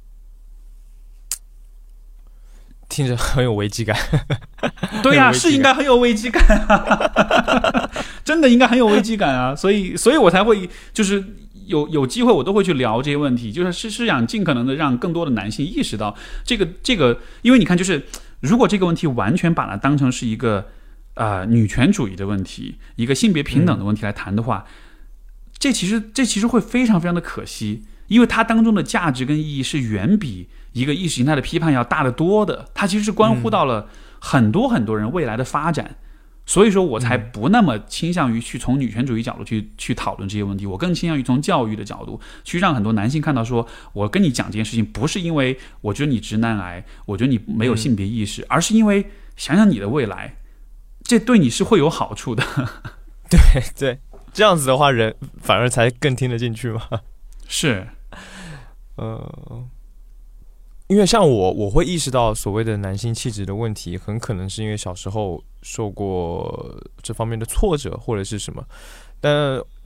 听着很有危机感。 对呀、啊，是应该很有危机感啊，真的应该很有危机感啊，所以，所以我才会就是有有机会我都会去聊这些问题，就是是是想尽可能的让更多的男性意识到这个这个，因为你看，就是如果这个问题完全把它当成是一个呃女权主义的问题，一个性别平等的问题来谈的话，嗯、这其实这其实会非常非常的可惜，因为它当中的价值跟意义是远比一个意识形态的批判要大得多的，它其实是关乎到了很多很多人未来的发展，所以说我才不那么倾向于去从女权主义角度去去讨论这些问题，我更倾向于从教育的角度去让很多男性看到说，我跟你讲这件事情不是因为我觉得你直男癌，我觉得你没有性别意识，而是因为想想你的未来，这对你是会有好处的。 对对，这样子的话人反而才更听得进去嘛。 是， 呃。因为像我，我会意识到所谓的男性气质的问题，很可能是因为小时候受过这方面的挫折或者是什么。但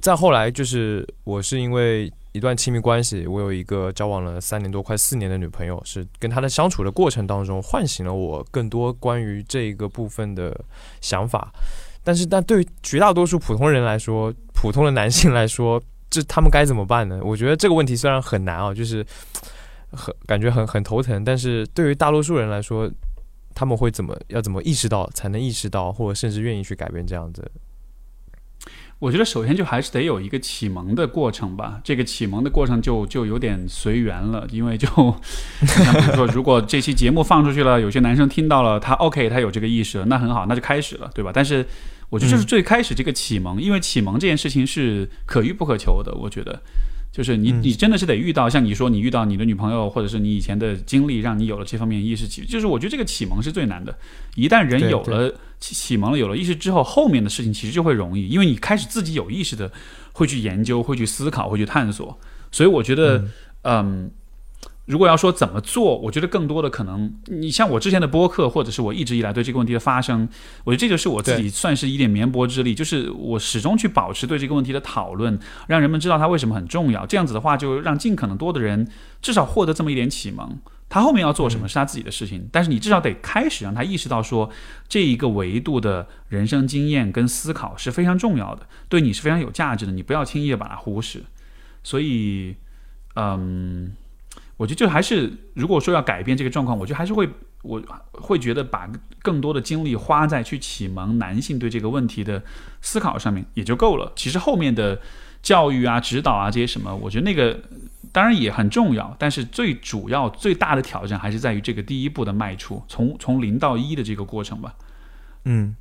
再后来就是我是因为一段亲密关系，我有一个交往了三年多快四年的女朋友，是跟她的相处的过程当中唤醒了我更多关于这个部分的想法。但是但对于绝大多数普通人来说，普通的男性来说，这他们该怎么办呢？我觉得这个问题虽然很难啊，就是很感觉很很头疼，但是对于大多数人来说，他们会怎么要怎么意识到，才能意识到，或者甚至愿意去改变这样子？ 我觉得首先就还是得有一个启蒙的过程吧，这个启蒙的过程就就有点随缘了，因为就像比如说，如果这期节目放出去了，有些男生听到了，他 OK， 他有这个意识了，那很好，那就开始了，对吧？但是我觉得这是最开始这个启蒙，嗯、因为启蒙这件事情是可遇不可求的，我觉得。就是你，你真的是得遇到，像你说，你遇到你的女朋友，或者是你以前的经历，让你有了这方面意识启，就是我觉得这个启蒙是最难的。一旦人有了启蒙了，有了意识之后，后面的事情其实就会容易，因为你开始自己有意识的会去研究，会去思考，会去探索。所以我觉得，嗯。嗯如果要说怎么做，我觉得更多的可能，你像我之前的播客，或者是我一直以来对这个问题的发声，我觉得这就是我自己算是一点绵薄之力，就是我始终去保持对这个问题的讨论，让人们知道它为什么很重要。这样子的话，就让尽可能多的人至少获得这么一点启蒙。他后面要做什么是他自己的事情，嗯、但是你至少得开始让他意识到说，这一个维度的人生经验跟思考是非常重要的，对你是非常有价值的，你不要轻易的把它忽视。所以，嗯。我觉得就还是，如果说要改变这个状况，我觉得还是会，我会觉得把更多的精力花在去启蒙男性对这个问题的思考上面也就够了。其实后面的教育啊、指导啊这些什么，我觉得那个当然也很重要，但是最主要、最大的挑战还是在于这个第一步的迈出，从从零到一的这个过程吧。 嗯，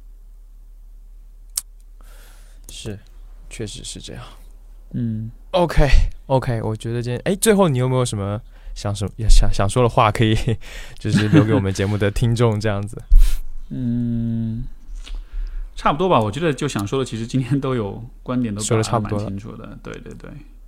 是，确实是这样。嗯 ，OK OK， 我觉得今天，哎，最后你有没有什么想什么想想说的话，可以就是留给我们节目的听众这样子？ 嗯，差不多吧。我觉得就想说的，其实今天都有观点都说的差不多蛮清楚的。对对对。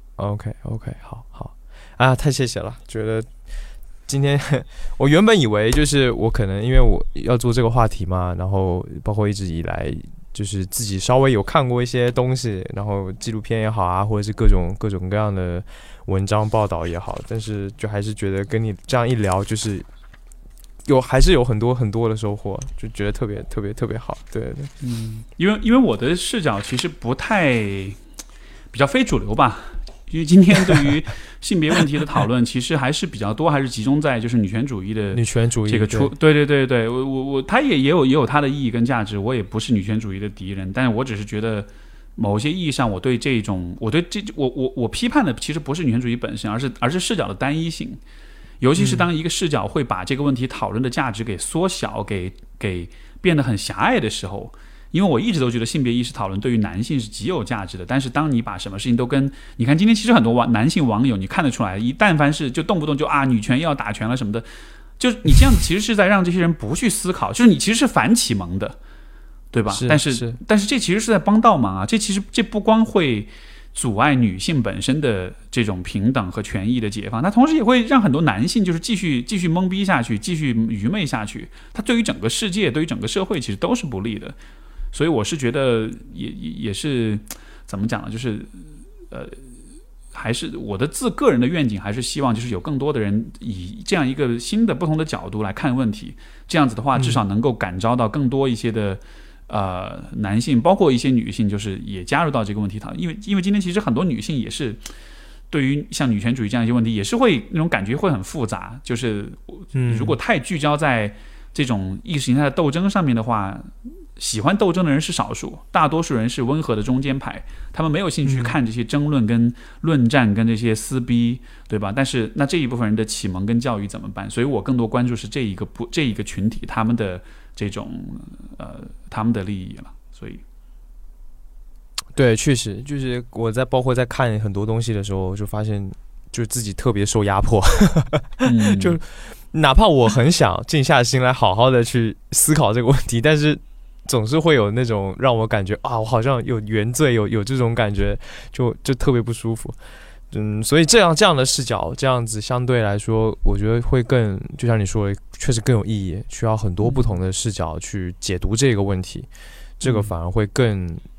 OK OK， 好好啊，太谢谢了。觉得今天我原本以为就是我可能因为我要做这个话题嘛，然后包括一直以来。就是自己稍微有看过一些东西，然后纪录片也好啊，或者是各种各种各样的文章报道也好，但是就还是觉得跟你这样一聊，就是有还是有很多很多的收获，就觉得特别特别特别好。对对， 嗯，因为因为我的视角其实不太比较非主流吧。因为今天对于性别问题的讨论，其实还是比较多，还是集中在就是女权主义的女权主义这个出，对对对对，我我我，它也也有也有它的意义跟价值，我也不是女权主义的敌人，但是我只是觉得某些意义上，我对这种，我对这我我我批判的其实不是女权主义本身，而是而是视角的单一性，尤其是当一个视角会把这个问题讨论的价值给缩小，给给变得很狭隘的时候。因为我一直都觉得性别意识讨论对于男性是极有价值的，但是当你把什么事情都跟你看，今天其实很多网男性网友，你看得出来，一但凡是就动不动就啊女权又要打拳了什么的，就是你这样子其实是在让这些人不去思考，就是你其实是反启蒙的，对吧？ 是但是, 是但是这其实是在帮倒忙啊，这其实这不光会阻碍女性本身的这种平等和权益的解放，它同时也会让很多男性就是继续继续懵逼下去，继续愚昧下去，它对于整个世界，对于整个社会其实都是不利的。所以我是觉得也也是怎么讲呢？就是呃，还是我的自个人的愿景，还是希望就是有更多的人以这样一个新的不同的角度来看问题。这样子的话，至少能够感召到更多一些的呃男性，包括一些女性，就是也加入到这个问题讨论。因为因为今天其实很多女性也是对于像女权主义这样一些问题，也是会那种感觉会很复杂。就是如果太聚焦在这种意识形态的斗争上面的话。喜欢斗争的人是少数，大多数人是温和的中间派，他们没有兴趣去看这些争论跟论战跟这些撕逼，对吧？但是那这一部分人的启蒙跟教育怎么办？所以我更多关注是这一个不这一个群体他们的这种呃他们的利益了。所以， 对，确实就是我在包括在看很多东西的时候，就发现就自己特别受压迫，嗯、就哪怕我很想静下心来好好的去思考这个问题，但是。总是会有那种让我感觉啊，我好像有原罪，有有这种感觉，就就特别不舒服。嗯，所以这样这样的视角，这样子相对来说，我觉得会更，就像你说的，确实更有意义。需要很多不同的视角去解读这个问题，这个反而会更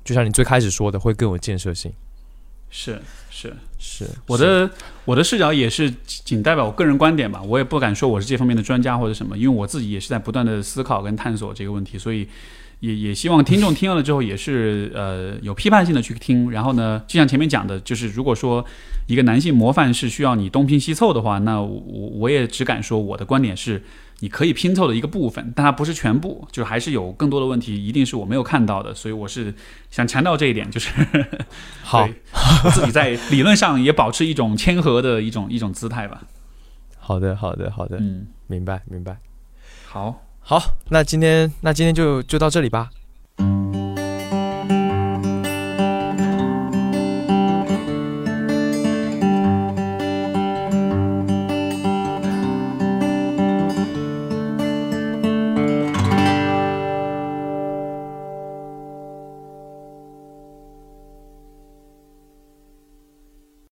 就像你最开始说的，会更有建设性。 是是是， 我的我的视角也是仅代表我个人观点吧，我也不敢说我是这方面的专家或者什么，因为我自己也是在不断的思考跟探索这个问题，所以也也希望听众听了之后也是呃有批判性的去听。然后呢，就像前面讲的，就是如果说一个男性模范是需要你东拼西凑的话，那我我也只敢说我的观点是你可以拼凑的一个部分，但它不是全部，就还是有更多的问题一定是我没有看到的，所以我是想强调这一点，就是好， 我自己在理论上也保持一种谦和的一种一种姿态吧。 好的，好的，好的， 嗯， 明白，明白。 好， 好，那今天那今天就就到这里吧。